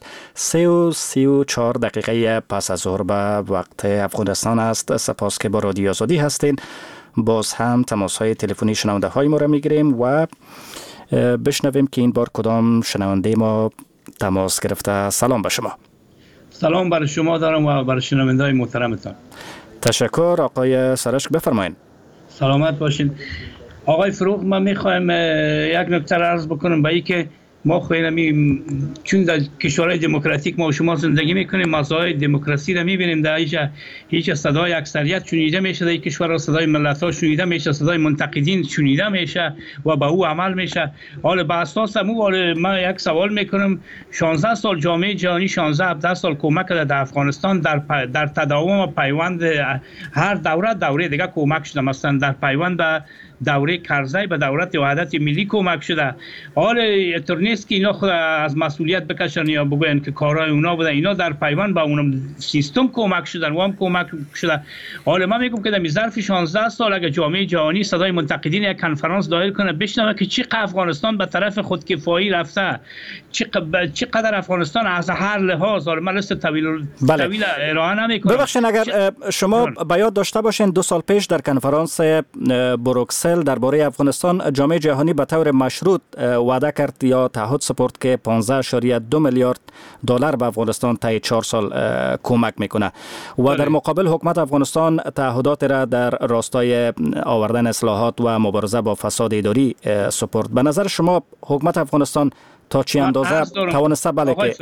3:34 دقیقه پس از ظهر به وقت افغانستان است. سپاس که با رادیو آزادی هستین. باز هم تماس های تلفنی شنونده های ما را میگیریم و بشنویم که این بار کدام شنونده ما تماس گرفته. سلام به شما. سلام بر شما دارم و بر شنونده های محترمتان. تشکر. آقای سرشک بفرمایید. سلامت باشین. آقای فروغ، من میخوایم یک نکته عرض بکنم به این که ما خواهیم چون در کشورهای دموکراتیک ما و شما زندگی میکنیم، مزایای دموکراسی را میبینیم. در هیچ صدای اکثریت شنیده میشه، در این کشور صدای ملت ها شنیده میشه، صدای منتقدین شنیده میشه و به او عمل میشه. حالا به اساس من یک سوال میکنم، 16 سال جامعه جهانی 16-17 سال کمک کرده در افغانستان، در تداوم و پیوند هر دوره دیگه کمک شده. مثلا در پیوند به دوره کرزی به دولت وحدت ملی کمک شده. حالا اینطور نیست که اینا خود از مسئولیت بکشن یا بگوین که کارهای اونا بوده. اینا در پیوند با اون سیستم کمک شدن و هم کمک شده. حالا من میگم که در ظرف 16 سال اگه جامعه جهانی صدای منتقدین یک کنفرانس دایر کنه، بشنوه که چقدر افغانستان به طرف خودکفایی رفته، چقدر افغانستان از هر لحاظ، حالا من لست طویل ارائه نمیکنم. ببخشید اگر شما به یاد داشته باشین 2 سال پیش در کنفرانس بروکسل درباره افغانستان جامعه جهانی به طور مشروط وعده کرد یا تعهد سپرد که 15.2 میلیارد دلار به افغانستان طی 4 سال کمک میکنه و در مقابل حکومت افغانستان تعهدات را در راستای آوردن اصلاحات و مبارزه با فساد اداری سپرد. به نظر شما حکومت افغانستان تا چه اندازه توانسته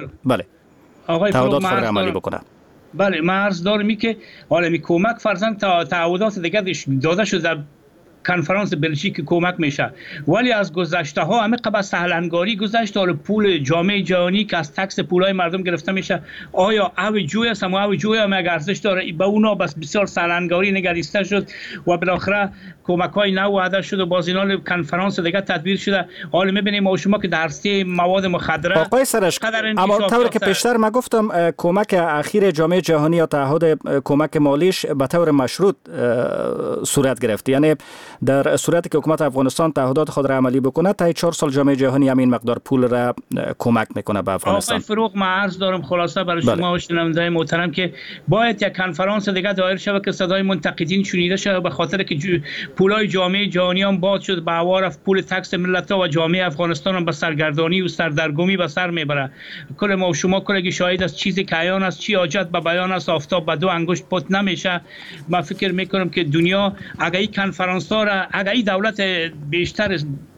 تعهدات خود را عملی بکنه؟ بله، من عرض دارم که حالا کمک فرضاً تعهدات دیگه داده شده در کنفرانس بلژیک کمک میشه، ولی از گذشته ها همه قبل سهلنگاری گذشته. حالا پول جامعه جهانی که از تکس پولای مردم گرفته میشه، آیا او جوی است؟ اما او جوی هم ارزش داره؟ به اونا بس بسیار سهلنگاری نگریسته شد و بالاخره کمک های نو وعده شد و باز اینا کنفرانس دیگه تدبیر شده. حالا میبینیم ما شما که در عرصه مواد مخدره آقای سرش، اما طوری که پیشتر ما گفتم کمک اخیر جامعه جهانی یا تعهد کمک مالیش به طور مشروط صورت گرفت، یعنی در صورتی که حکومت افغانستان تعهدات خود را عملی بکنه تا 4 سال جامعه جهانی همین مقدار پول را کمک میکنه به افغانستان. آقای فروغ، من عرض دارم خلاصه برای شما و شنونده‌های محترم که باید یک کنفرانس دیگه دایر شود که صدای منتقدین شنیده شود، به خاطر که پولای جامعه جهانی هم باز شد به هوا، پول تکس ملت‌ها و جامعه افغانستان هم به سرگردانی و سردرگمی به سر میبره. کل ما و شما کلگی شاهد از چیزی که عیان است، چی حاجت به بیان است، آفتاب به 2 انگشت پت نمیشه. من فکر میکنم که دنیا اگه این کنفرانس ها را، اگه این دولت بیشتر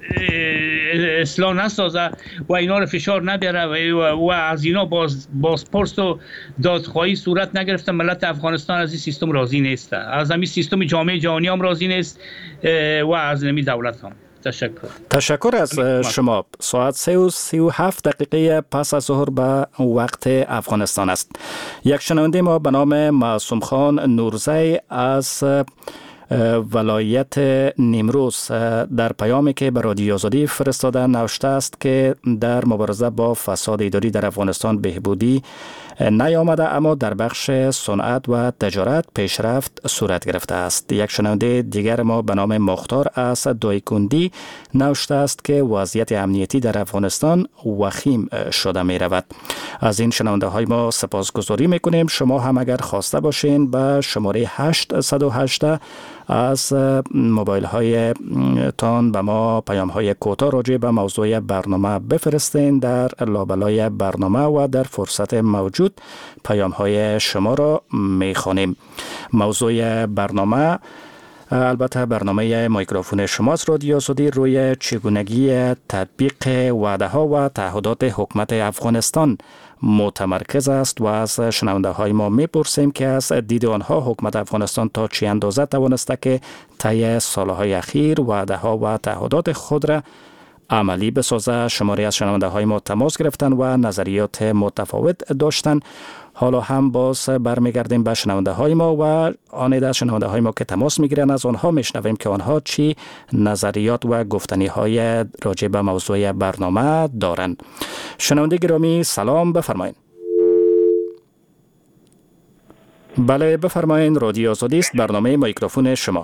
اصلاح نسازه و اینا رو فشار نبره و از اینا بازپرس و دادخواهی صورت نگرفته، ملت افغانستان از این سیستم راضی نیست، از همین سیستم جامعه جهانی هم راضی نیست و از همین دولت هم. تشکر از شما. ساعت 3:37 دقیقه پس از ظهر به وقت افغانستان است. یک شنونده ما به نام معصوم خان نورزی از ولایت نیمروز در پیامی که به رادیو آزادی فرستاده نوشته است که در مبارزه با فساد اداری در افغانستان بهبودی نیامده، اما در بخش صنعت و تجارت پیشرفت صورت گرفته است. یک شنونده دیگر ما به نام مختار از دایکندی نوشته است که وضعیت امنیتی در افغانستان وخیم شده می رود. از این شنونده های ما سپاسگزاری می کنیم. شما هم اگر خواسته باشین به شماره 818 از موبایل های تان به ما پیام های کوتاه راجع به موضوع برنامه بفرستین. در لابلای برنامه و در فرصت موجود پیام های شما را میخوانیم. موضوع برنامه البته برنامه میکروفون شماست رادیو آزادی روی چگونگی تطبیق وعده ها و تعهدات حکومت افغانستان متمرکز است و از شنونده های ما میپرسیم که از دید آنها حکومت افغانستان تا چه اندازه توانسته که طی سالهای اخیر وعده ها و تعهدات خود را عملی بسازه. شماری از شنونده های ما تماس گرفتن و نظریات متفاوت داشتن. حالا هم باز برمیگردیم به شنونده های ما و آن از شنونده های ما که تماس میگیرن از آنها میشنویم که آنها چی نظریات و گفتنی های راجع به موضوع برنامه دارند. شنونده گرامی سلام، بفرمایید. بله بفرمایید، رادیو آزادی است، برنامه میکروفون شما.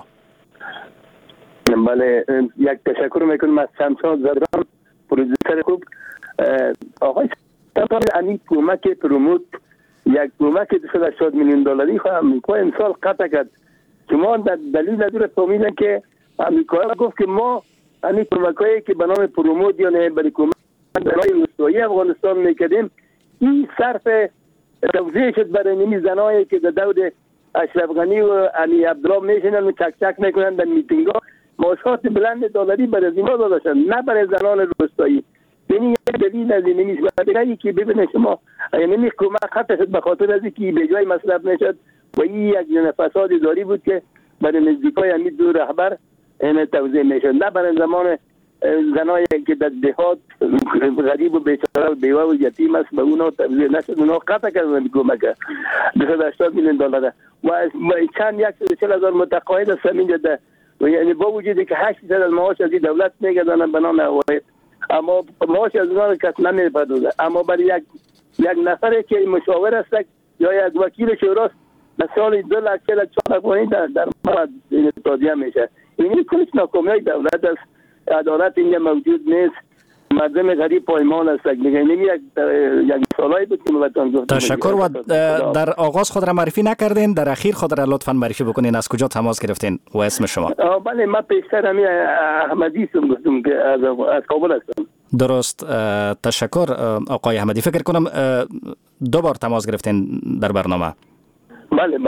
بله، یک تشکر میکنم از شمشاد زدران، پرودوسر خوب. آقای سلطان، این کمک پروموت یک کمک 280 میلیون دلاری خواهد امریکا امسال قطع کرد. شما در دلیل نداره فهمیدن که امریکا گفت که ما این کمک هایی که به نام پروموت یا نه برای کمک برای روستایی افغانستان میکردیم، این صرف توضیح شد برای نمی زنایی که در دور اشرف غنی و علی عبدالله میشنن و چک چک میکنن در میتینگ ها، ماشات بلند دلاری برای زینا داداشن، نه برای زنان روستایی. یعنی یک دلیل از این نیست. برای که ببینید شما یعنی کمک خط شد به خاطر از اینکه به جای مصرف نشد و این یک فساد اداری بود که برای نزدیکای همین دو رهبر این توضیح میشد، نه برای زمان زنایی که در دهات غریب و بیچاره و بیوه و یتیم است به اونا توضیح نشد. اونا قطع کردن کمک 280 میلیون دلار و چند 140,000 متقاعد است همینجا ده. و یعنی با وجودی که 800 از معاش از دولت میگردن به نام عواید، اما معاش از اونها کس نمیپردازه. اما برای یک نفر که مشاور است یا یک وکیل شوراست به سال 2,40,000 افغانی در مرد تادیه میشه. این کلش ناکامی دولت است. عدالت اینجا موجود نیست. مردم غریب پایمان است. میگن یک سالایی بود که وطن گفت. تشکر. و در آغاز خود را معرفی نکردین، در اخیر خود را لطفاً معرفی بکنین. از کجا تماس گرفتین و اسم شما؟ بله، من پیشتر همین احمدی سم گفتم که از کابل هستم. درست. تشکر آقای احمدی. فکر کنم 2 بار تماس گرفتین در برنامه. بله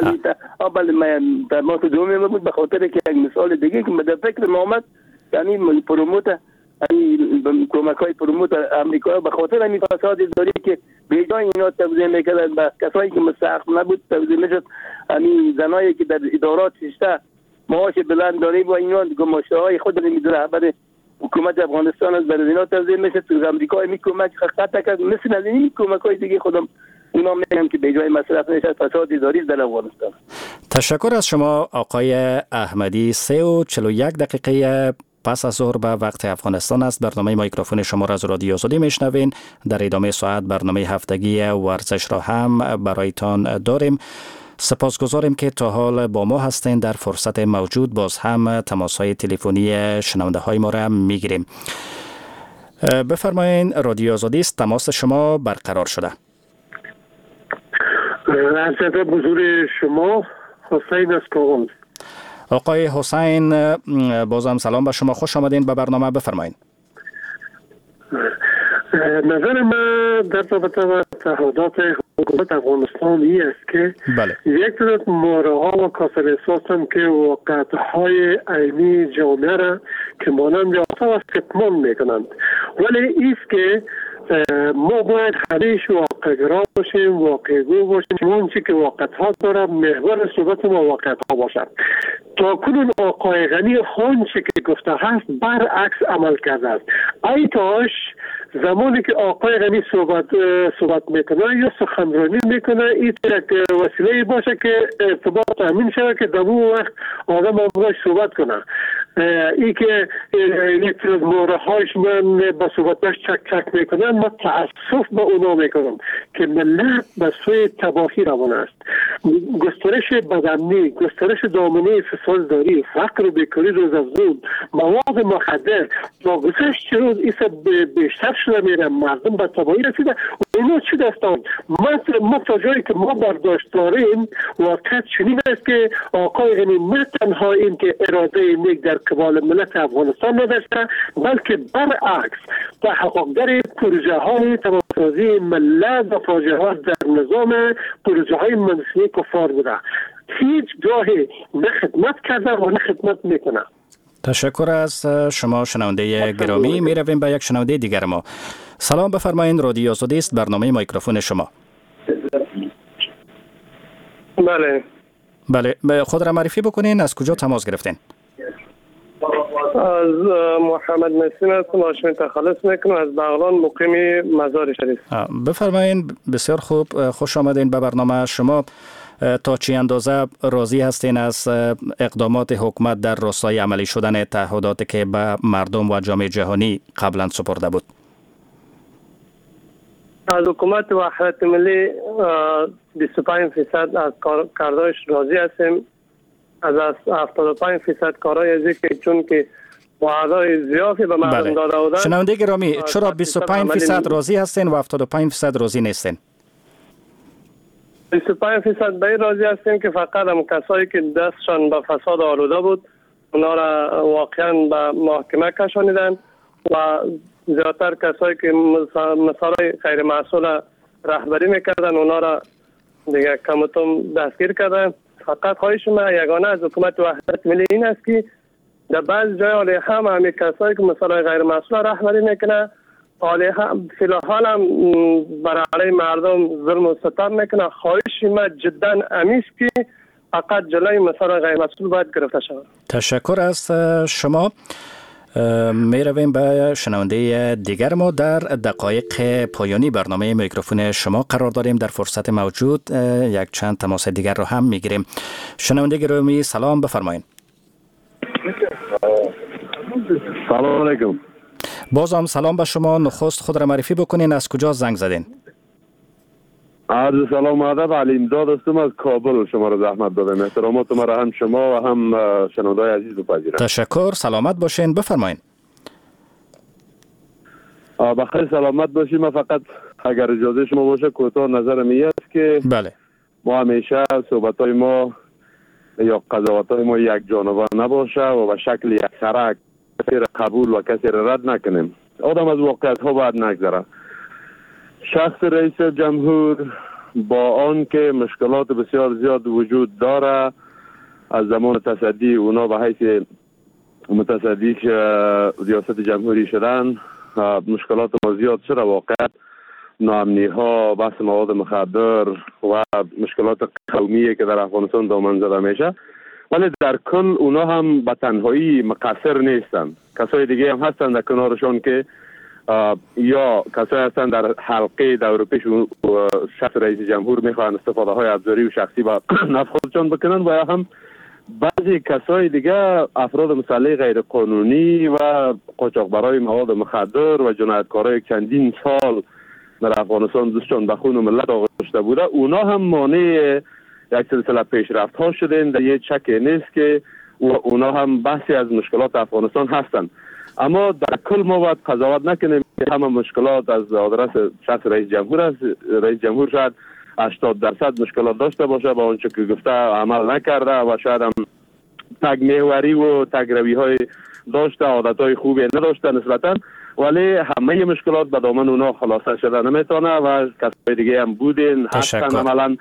من تماس دومی بود به خاطر که یک مثال دیگه که در فکر محمد یعنی پروموت این کمک های پروموت امریکا به خاطر این فساد اداری که به جای اینا توزیع میکردن به کسایی که مستحق نبود توزیع میشد. همین زنایی که در ادارات ششته معاش بلند داری و اینا گماشته های خود نمیدونه رهبر حکومت افغانستان از برای اینا توزیع میشد. تو امریکا این کمک قطع کرد. مثل از این کمک های دیگه خودم اونا میگم که به جای مصرف نشد فساد اداری در افغانستان. تشکر از شما آقای احمدی. 3:41 دقیقه پس از ظهر به وقت افغانستان است. برنامه میکروفون شما را از رادیو آزادی میشنوین. در ادامه ساعت برنامه هفتگی ورزش را هم برایتان داریم. سپاسگزاریم که تا حال با ما هستین. در فرصت موجود باز هم تماس‌های تلفنی شنونده های ما را میگیریم. بفرمایین، رادیو آزادی است، تماس شما برقرار شده. از بزرگ شما حسین از کاغل. آقای حسین بازم سلام به شما، خوش آمدین به برنامه. بفرمایید. نظر من در رابطه با تعهدات حکومت افغانستان این است که یک طرف مورها و کاسر احساسم که واقعیت‌های عینی جامعه را که مانند یافته و ستمان میکنند، ولی ایست که ما باید همیشه واقع‌گرا باشیم، واقع‌گو باشیم. اون چیزی که واقعیت‌ها داره محور صحبت ما واقعیت‌ها باشد. تا کنون آقای غنی آنچه که گفته هست برعکس عمل کرده است. ای کاش زمانی که آقای غنی صحبت میکنه یا سخنرانی میکنه این یک وسیله باشه که ارتباط تامین شود که در اون وقت آدم باید صحبت کنه. این که یک از مورهایش من با صحبتش چک چک میکنن، من تأسف به اونا میکنم که ملت به سوی تباهی روان است. گسترش بدامنی، گسترش دامنه فساد داری، فقر و بیکاری روز از روز، مواد مخدر با گذشت روز ایسا بیشتر شده میره، مردم به تباهی رسیده. و اینا چی دستان؟ ما تا جایی که ما برداشت داریم واقعیت چنین است که آقای غنی نه تنها این که اراده نیک در قبال ملت افغانستان نداشته، بلکه برعکس تحققگر پروژه های تباهی ملت و فاجعه ها در نظام پروژه های منفی کفار بوده. هیچ جاهی نه خدمت کرده و نه خدمت میکنه. تشکر از شما شنونده گرامی. می رویم به یک شنونده دیگر ما. سلام، بفرمایید، رادیو آزادی است، برنامه میکروفون شما. بله، خود را معرفی بکنین، از کجا تماس گرفتین؟ از محمد نسیم هستم، هاشمی تخلص میکنم از بغلان مقیم مزار شریف. بفرمایین. بسیار خوب، خوش آمدین به برنامه. شما تا چی اندازه راضی هستین از اقدامات حکومت در راستای عملی شدن تعهداتی که به مردم و جامعه جهانی قبلا سپرده بود؟ از حکومت وحدت ملی 25% از کاردارش راضی هستیم. از 75% کارهای ازی که چون که وعدای زیادی به مردم داده بودن. شنونده گرامی، چرا 25% راضی هستین و 75% راضی نیستین؟ 25% به این راضی هستیم که فقط هم کسایی که دستشان به فساد آلوده بود اونا را واقعا به محکمه کشانیدن و زیادتر کسایی که مسائل غیر مسئول رهبری میکردن اونا را دیگه کمتون دستگیر کردن. فقط خواهش ما یگانه از حکومت وحدت ملی این است که در بعض جای عالی هم همه کسایی که مسائل غیر مسئول رهبری میکنه عالی هم فی الحال هم برای مردم ظلم و ستم میکنه. خواهش ما جدا امیست که فقط جلوی مسائل غیر مسئول باید گرفته شود. تشکر از شما. می رویم به شنونده دیگر. ما در دقایق پایانی برنامه میکروفون شما قرار داریم. در فرصت موجود یک چند تماس دیگر رو هم میگیریم. شنونده گرامی سلام، بفرمایید. سلام علیکم. بازم سلام به شما. نخست خود را معرفی بکنین، از کجا زنگ زدین؟ عرض سلام و ادب، علی امداد هستم از کابل. شما را زحمت دادم. احترامات مرا هم شما و هم شنونده‌های عزیز بپذیرم. تشکر، سلامت باشین. بفرمایید. بخیر سلامت باشیم. ما فقط اگر اجازه شما باشه کوتاه نظرم این است که بله، ما همیشه صحبت‌های ما یا قضاوت‌های ما یک جانبه نباشه و به شکل یک سرک کسی را قبول و کسی را رد نکنیم. آدم از واقعیت‌ها باید نگذره. شخص رئیس جمهور با آن که مشکلات بسیار زیاد وجود داره، از زمان تصدی اونا به حیث متصدی که ریاست جمهوری شدن مشکلات ما زیاد شده. واقعا ناامنی ها، بحث مواد مخدر و مشکلات قومی که در افغانستان دامن زده میشه، ولی در کل اونا هم به تنهایی مقصر نیستن. کسای دیگه هم هستن در کنارشون که یا کسایی هستن در حلقه دور پیش شخص رئیس جمهور میخوان استفاده های ابزاری و شخصی با نفع خودشان بکنن و یا هم بعضی کسای دیگه افراد مسلح غیر قانونی و قاچاقبرای مواد مخدر و جنایتکارای چندین سال در افغانستان دستشان به خون ملت آغشته بوده، اونا هم مانع یک سلسله پیشرفت ها شدن. در یه چک نیست که اونا هم بحثی از مشکلات افغانستان هستن. اما در کل ما باید قضاوت نکنیم که همه مشکلات از آدرس شخص رئیس جمهور است. رئیس جمهور شاید 80% مشکلات داشته باشه، با آنچه که گفته عمل نکرده و شاید هم تگ محوری و تگ روی های داشته، عادت های خوبی نداشته نسبتا، ولی همه مشکلات به دامن اونا خلاصه شده نمیتونه و کسای دیگه هم بودین هستن عملا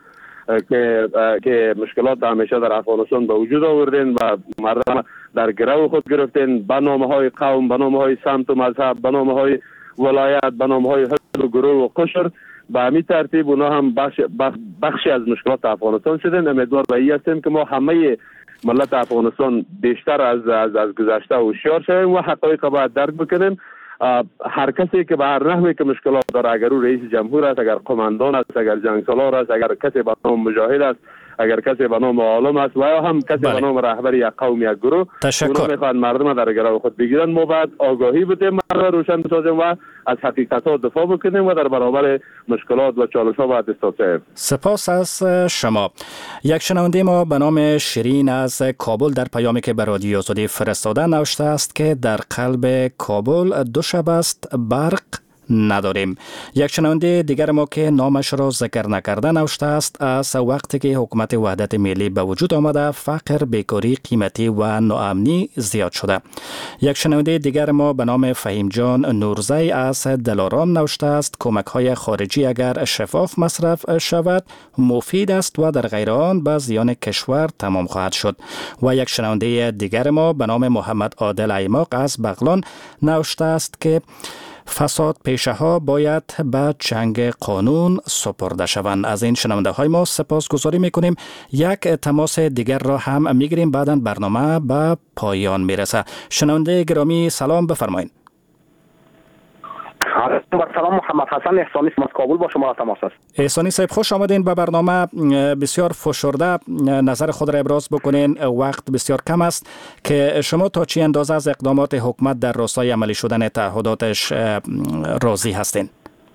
که مشکلات همیشه در افغانستان به وجود آوردین و مردم در گرو خود گرفتین به نامه های قوم، به نامه های سمت و مذهب، به نامه های ولایت، به نامه های حزب و گروه و قشر. به همین ترتیب اونا هم بخشی از مشکلات افغانستان شدن. امیدوار به این هستیم که ما همه ملت افغانستان بیشتر از گذشته هوشیار شویم و حقایق باید درک بکنیم. هر کسی که به هر نحوی که مشکلات داره، اگر او رئیس جمهور است، اگر قماندان است، اگر جنگسالار است، اگر کسی به نام مجاهد است، اگر کسی به نام عالم است و یا هم کسی به نام رهبر یک قوم یک گروه، اونا میخوان مردم در گرو خود بگیرن. ما باید آگاهی بدیم، مردم روشن بسازیم و از حقیقت‌ها دفاع بکنیم و در برابر مشکلات و چالش‌ها باید ایستاد شویم. سپاس از شما. یک شنونده ما به نام شیرین از کابل در پیامی که به رادیو آزادی فرستاده نوشته است که در قلب کابل 2 شب است برق نداریم. یک شنونده دیگر ما که نامش را ذکر نکرده نوشته است از وقتی که حکومت وحدت ملی به وجود آمده فقر، بیکاری، قیمتی و ناامنی زیاد شده. یک شنونده دیگر ما به نام فهیم جان نورزی از دلارام نوشته است کمک های خارجی اگر شفاف مصرف شود مفید است و در غیر آن به زیان کشور تمام خواهد شد. و یک شنونده دیگر ما به نام محمد عادل ایماق از بغلان نوشته است که فساد پیشه ها باید به چنگ قانون سپرده شوند. از این شنونده های ما سپاسگزاری میکنیم. یک تماس دیگر را هم میگیریم، بعداً برنامه به پایان میرسه. شنونده گرامی سلام، بفرمایید. سلام، محمد حسن احسانی از کابل با شما تماس است. احسانی صاحب خوش آمدین به برنامه. بسیار فشرده نظر خود را ابراز بکنین، وقت بسیار کم است، که شما تا چی اندازه از اقدامات حکومت در راستای عملی شدن تعهداتش راضی هستین؟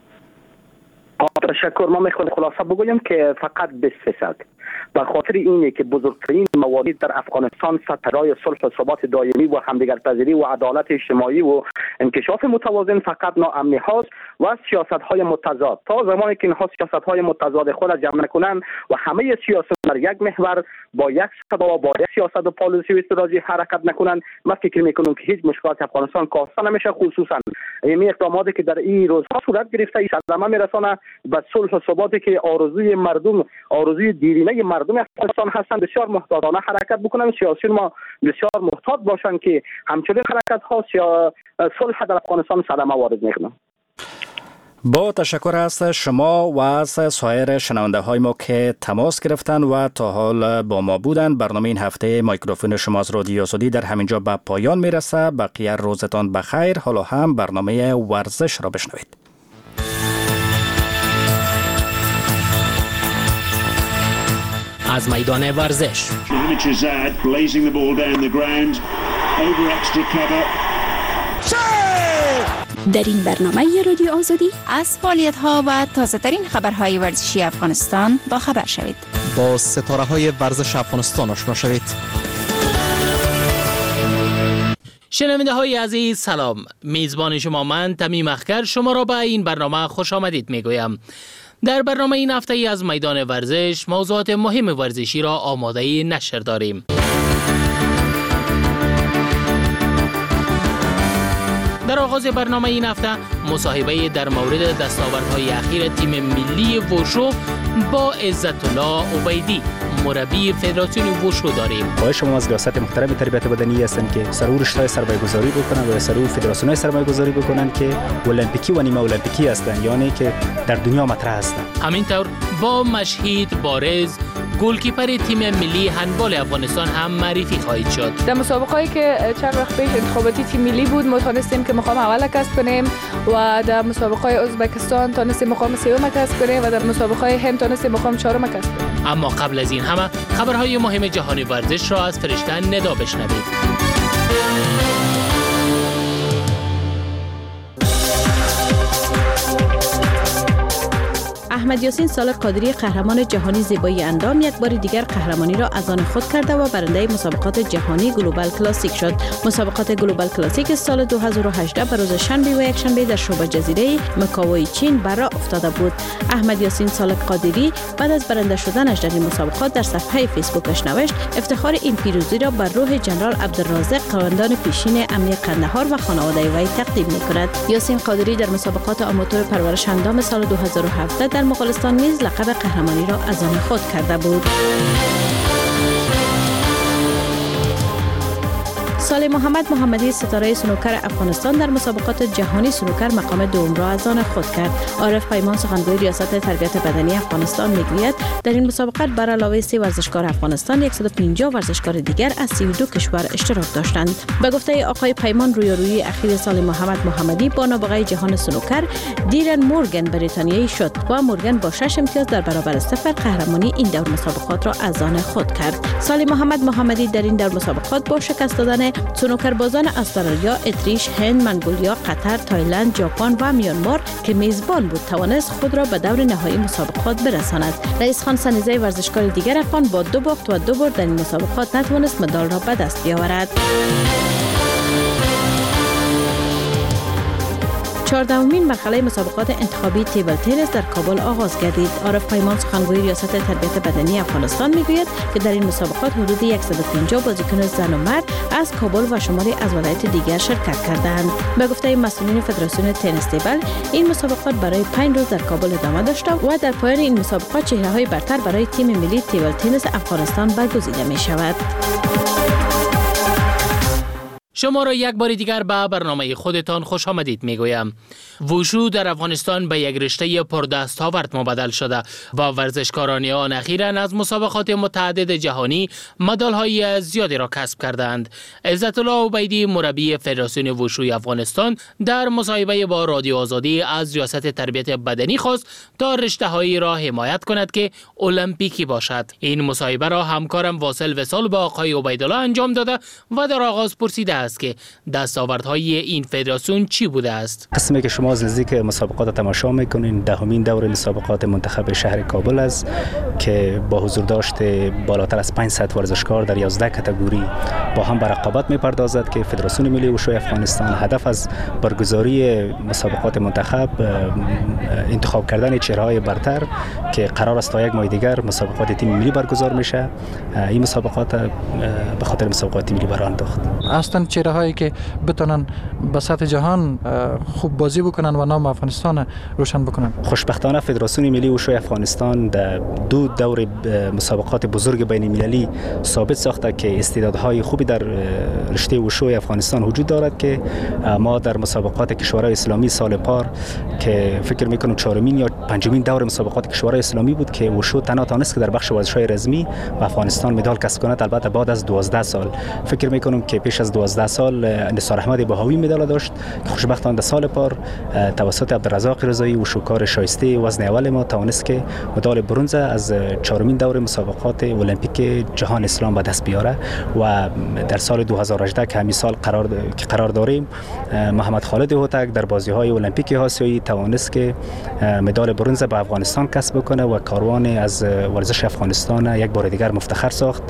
تشکر. من میخوام خلاصه بگویم که فقط 20%. به خاطر اینه که بزرگترین موارد در افغانستان سترای صلح و ثبات دائمی و همدیگرپذیری و عدالت اجتماعی و انکشاف متوازن فقط ناامنی هاست و سیاست های متضاد. تا زمانی که اینها سیاست های متضاد خود را جمع نکنند و همه سیاست در یک محور با یک صدا و با یک سیاست و پالیسی و استراتژی حرکت نکنند، من فکر میکنم که هیچ مشکلات افغانستان کاسته نمیشه. خصوصا این اقداماتی که در این روزها صورت گرفته این صدمه میرسانه به صلح و ثباتی که آرزوی مردم، آرزوی دیرینه مردم افغانستان هستند. بسیار محتاطانه حرکت بکنن، سیاسیون ما بسیار محتاط باشن که همچنین حرکت ها صلح در افغانستان صدمه وارد نکنه. با تشکر از شما و از سایر شنونده های ما که تماس گرفتن و تا حال با ما بودن. برنامه این هفته مایکروفون شما از رادیو آزادی در همینجا به پایان میرسه. بقیه روزتان بخیر. حالا هم برنامه ورزش را بشنوید. از میدان ورزش در این برنامه رادیو آزادی از فعالیت‌ها و تازه‌ترین خبرهای ورزشی افغانستان با خبر شوید. با ستاره‌های ورزش افغانستان آشنا شوید. شنونده‌های عزیز سلام. میزبان شما من تمیم اخگر شما را به این برنامه خوش آمدید میگویم. در برنامه این هفته ای از میدان ورزش موضوعات مهم ورزشی را آماده نشر داریم. در آغاز برنامه این هفته مصاحبه در مورد دستاوردهای اخیر تیم ملی وشو با عزت الله عبیدی مربی فدراسیون وشو داریم. خواهش شما از ریاست محترم تربیت بدنی هستن که سرور رشته سرمایه‌گذاری بکنن و سرور فدراسیون سرمایه‌گذاری بکنن که المپیکی و نیمه المپیکی هستن، یعنی که در دنیا مطرح هستن. همینطور با مشهید بارز گلکیپر تیم ملی هندبال افغانستان هم معرفی خواهید شد. در مسابقه‌ای که چند وقت پیش انتخاباتی تیم ملی بود ما تونستیم که مقام اول کسب کنیم و در مسابقه ازبکستان تونستیم مقام سوم کسب کنیم و در مسابقه هند تونستیم مقام چهارم کسب کنیم. اما قبل از این همه خبرهای مهم جهانی ورزش را از فرشته ندا بشنوید. احمد یاسین سالک قادری قهرمان جهانی زیبایی اندام یک بار دیگر قهرمانی را از آن خود کرده و برنده مسابقات جهانی گلوبال کلاسیک شد. مسابقات گلوبال کلاسیک سال 2018 به روز شنبه و یک شنبه در شبه جزیره مکاوی چین برا افتاده بود. احمد یاسین سالک قادری بعد از برنده شدنش در این مسابقات در صفحه فیسبوکش نوشت افتخار این پیروزی را بر روح جنرال عبدالرازق قماندان پیشین امنیه قندهار و خانواده وی تقدیم می‌کند. یاسین قادری در مسابقات آماتور پرورش اندام سال 2017 در مغولستان نیز لقب قهرمانی را از آن خود کرده بود. صالح محمد محمدی ستاره سنوکر افغانستان در مسابقات جهانی سنوکر مقام دوم را از آن خود کرد. عارف پیمان سخنگوی ریاست تربیت بدنی افغانستان میگوید در این مسابقات بر علاوه 30 ورزشکار افغانستان 150 ورزشکار دیگر از 32 کشور اشتراک داشتند. به گفته آقای پیمان رویارویی اخیر صالح محمد محمدی با نابغه جهان سنوکر دیرن مورگن بریتانیایی شد و مورگن با 6 امتیاز در برابر 0 قهرمانی این دور مسابقات را از آن خود کرد. صالح محمد محمدی در این دور مسابقات با شکست دادن سنوکربازان استرالیا، اتریش، هند، منگولیا، قطر، تایلند، ژاپن و میانمار که میزبان بود توانست خود را به دور نهایی مسابقات برساند. رئیس خان سنیزه ورزشکار دیگر افغان با 2 باخت و 2 برد در این مسابقات نتوانست مدال را به دست بیاورد. 14مین مرحله مسابقات انتخابی تیبل تنیس در کابل آغاز گردید. عارف پیمان سخنگوی ریاست تربیت بدنی افغانستان میگوید که در این مسابقات حدود 150 بازیکن زن و مرد از کابل و شماری از ولایت دیگر شرکت کردند. به گفته مسئولین فدراسیون تنیس تیبل این مسابقات برای 5 روز در کابل ادامه داشته و در پایان این مسابقات چهره‌های برتر برای تیم ملی تیبل تنیس افغانستان برگزیده می شود. شما را یک بار دیگر به برنامه خودتان خوش آمدید میگویم. وشو در افغانستان به یک رشته پردستاورد مبدل شده و ورزشکاران آن اخیراً از مسابقات متعدد جهانی مدال‌های زیادی را کسب کردند. عزت الله عبیدی مربی فدراسیون وشوی افغانستان در مصاحبه با رادیو آزادی از ریاست تربیت بدنی خواست تا رشته‌هایی را حمایت کند که المپیکی باشد. این مصاحبه را همکارم واصل وصال با آقای عبیدالله انجام داده و در آغاز پرسیده است که دستاوردهای این فدراسیون چی بوده است. قسمی که شما از نزدیک مسابقات تماشا میکنین دهمین دور مسابقات منتخب شهر کابل است که با حضور داشته بالاتر از 500 ورزشکار در 11 کاتگوری با هم به رقابت میپردازد که فدراسیون ملی وشوی افغانستان هدف از برگزاری مسابقات منتخب انتخاب کردن چهره‌های برتر که قرار است تا یک ماه دیگر مسابقات تیم ملی برگزار میشه. این مسابقات به خاطر مسابقات تیم ملی برآورده انداخت. اصلا چهره‌هایی که بتونن به سطح جهان خوب بازی بکنن و نام افغانستان روشن بکنن. خوشبختانه فدراسیون ملی وشوی افغانستان در دو دور مسابقات بزرگ بین المللی ثابت ساخته که استعدادهای خوبی در رشته وشوی افغانستان وجود دارد که ما در مسابقات کشورهای اسلامی سال پار که فکر میکنم 4مین یا 5مین دور مسابقات کشورهای اسلامی بود که وشو تنها تانست که در بخش ورزش‌های رزمی و افغانستان مدال کسب کند. البته بعد از 12 سال فکر میکنم که پیش از 12 سال نثار احمد بهاوی مدال داشت که خوشبختانه در سال پار توسط عبدالرزاق رضایی وشوکار شایسته وزن اول ما توانست که مدال برنز از 4مین دور مسابقات المپیک جهان اسلام به دست بیاره و در سال 2018 که همین سال قرار داریم محمد خالد هوتک در بازی‌های المپیک آسیایی توانست که مدال برنز به افغانستان کسب کنه و کاروان از ورزش افغانستان یک بار دیگر مفتخر ساخت.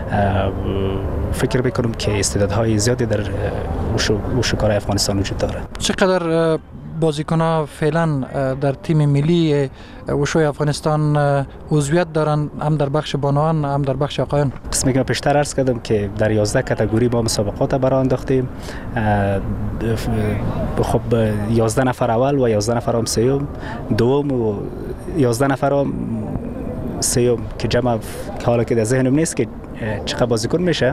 فکر می‌کنم که استعدادهای زیادی در وشوکارای افغانستان وجود داره. چقدر بازیکن‌ها فعلا در تیم ملی وشوی افغانستان عضویت دارن، هم در بخش بانوان هم در بخش آقایان؟ قسمی که پیشتر عرض کردم که در 11 کاتگوری با مسابقات برآ انداختیم. خب 11 نفر اول و 11 نفر هم سوم، دوم و 11 نفر هم سوم که جمع حالا که در ذهنم نیست که چقدر بازیکن میشه.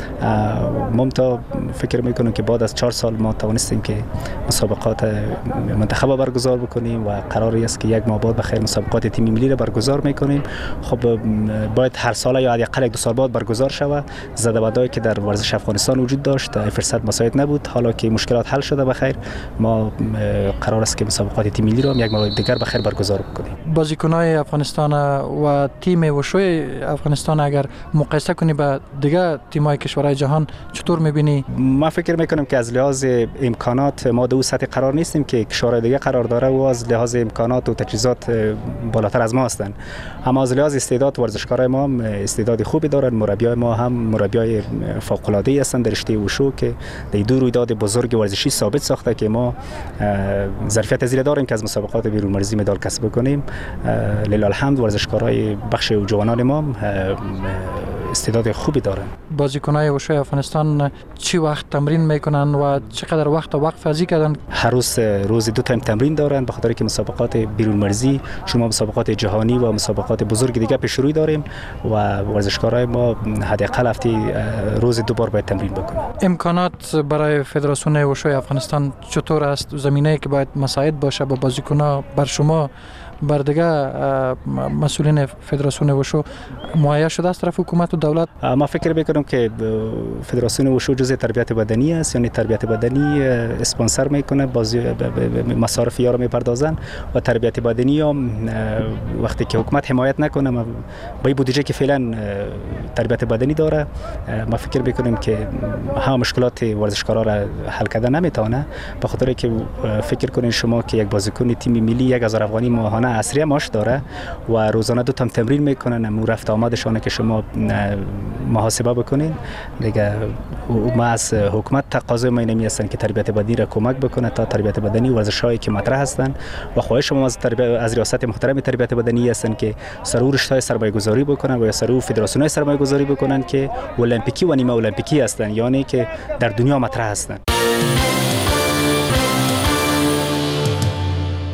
تا فکر میکنم که بعد از 4 سال ما توانستیم که مسابقات منتخب برگزار بکنیم و قراری است که یک ماه بعد بخیر مسابقات تیم ملی را برگزار میکنیم. خب باید هر سال یا حداقل 1-2 سال بعد برگزار شود. زده‌بندی که در ورزش افغانستان وجود داشت فرصت مساعد نبود. حالا که مشکلات حل شده بخیر ما قرار است که مسابقات تیم ملی را یک ماه دیگر بخیر برگزار بکنیم. بازیکن‌های افغانستان و تیم وشوی افغانستان اگر مقایسه کنی با دیگه تیم‌های کشورهای جهان چطور می‌بینی؟ ما فکر می‌کنم که از لحاظ امکانات ما در سطح قرار نیستیم که کشورهای دیگه قرار داره و از لحاظ امکانات و تجهیزات بالاتر از ما هستند. اما از لحاظ استعداد ورزشکارای ما هم استعداد خوبی دارند. مربیای ما هم مربیای فوق‌العاده‌ای هستند در رشته وشو که در دو رویداد بزرگ ورزشی ثابت ساخته که ما ظرفیت زیادی داریم که از مسابقات بیرون مرزی مدال کسب کنیم. لله الحمد ورزشکارای بخش جوانان ما استعداد خوبی دارن. بازیکن‌های وشوی افغانستان چی وقت تمرین میکنن و چقدر وقت وقف ازی کردن؟ هر روز 2 تایم تمرین دارن به خاطر که مسابقات بیرون مرزی شما مسابقات جهانی و مسابقات بزرگ دیگه پیش روی داریم و ورزشکارای ما حداقل هفته روز 2 بار باید تمرین بکنن. امکانات برای فدراسیون وشوی افغانستان چطور است؟ زمینه‌ای که باید مساعد باشه با بازیکن‌ها بر شما بر دیگه مسئولین فدراسیون وشو مهیا شده از طرف حکومت و دولت؟ ما فکر میکنم که فدراسیون وشو جزء تربیت بدنی است، یعنی تربیت بدنی اسپانسر میکنه، بازی مصارف ها رو میپردازن و تربیت بدنی هم وقتی که حکومت حمایت نکنه با این بودجه که فعلا تربیت بدنی داره ما فکر میکنیم که همه مشکلات ورزشکارا را حل کردن نمیتونه. به خاطر که فکر کنین شما که یک بازیکن تیم ملی 1000 افغانی ماهانه عصری ماش داره و روزانه 2 تمرین میکنن، امور رفت آمدشونه که شما محاسبه بکنین دیگه. ما از حکومت تقاضا ما اینمی هستن که تربیت بدنی را کمک بکنه تا تربیت بدنی ورزش‌هایی که مطرح هستن و خواهش ما از ریاست محترم تربیت بدنی هستن که سرور رشته‌های سرمایه‌گذاری بکنن و یا سرور فدراسیون‌های سرمایه‌گذاری بکنن که المپیکی و نیمه المپیکی هستن، یعنی که در دنیا مطرح هستن.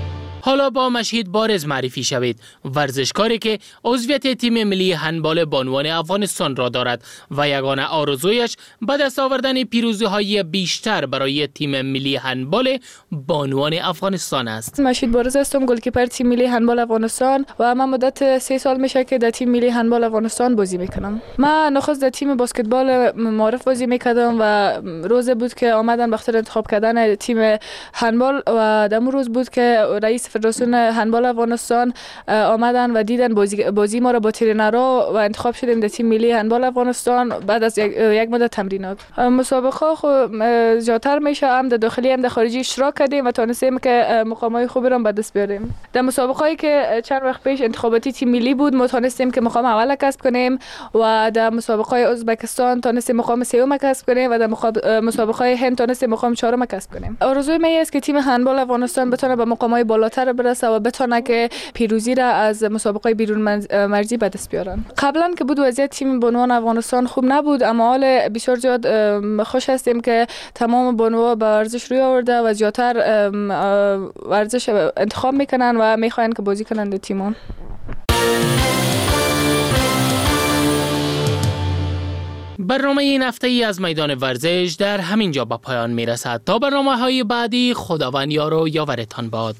حالا با مشهید بارز معرفی شوید، ورزشکاری که عضویت تیم ملی هندبال بانوان افغانستان را دارد و یگانه آرزویش به دست آوردن پیروزی‌های بیشتر برای تیم ملی هندبال بانوان افغانستان است. مشهید بارز هستم، گلکیپر تیم ملی هندبال افغانستان و من مدت 3 سال میشه که در تیم ملی هندبال افغانستان بازی میکنم. من نخست در تیم بسکتبال معارف بازی میکردم و روز بود که آمدن به خاطر انتخاب کردن تیم هندبال و در روز بود که رئیس فدراسیون هندبال افغانستان آمدن و دیدن بازی ما را با ترینرها و انتخاب شدیم در تیم ملی هندبال افغانستان بعد از یک مدت تمرینات. مسابقه خو زیاتر میشه، هم در داخلی هم در خارجی اشتراک کردیم و تونستیم که مقامات خوبی را به دست بیاریم. در مسابقه‌ای که چند وقت پیش انتخاباتی تیم ملی بود ما تونستیم که مقام اول کسب کنیم و در مسابقه ازبکستان تونستیم مقام سوم کسب کنیم و در مسابقه هند تونستیم مقام چهارم کسب کنیم. آرزوی من است که تیم هندبال افغانستان بتونه به مقامات بالاتر برسه و بتونه که پیروزی را از مسابقه بیرون مرزی به دست بیارن. قبلا که بود وضعیت تیم بانوان افغانستان خوب نبود، اما حال بسیار زیاد خوش هستیم که تمام بانوها به ورزش روی آورده و زیاتر ورزش انتخاب میکنن و میخواین که بازی کنن در تیمون. برنامه این هفته ای از میدان ورزش در همین جا به پایان می رسد. تا برنامه های بعدی خداوند یار و یاورتان باد.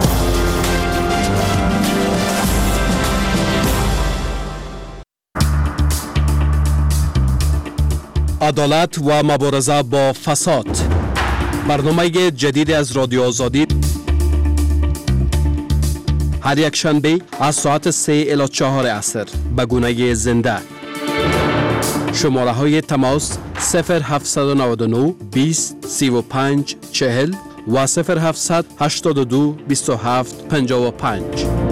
عدالت و مبارزه با فساد، برنامه جدید از رادیو آزادی، هر یک شنبه از ساعت 3 الی 4 عصر به گونه زنده. شماره های تماس 0799 20 35 40 و 0782 27 55.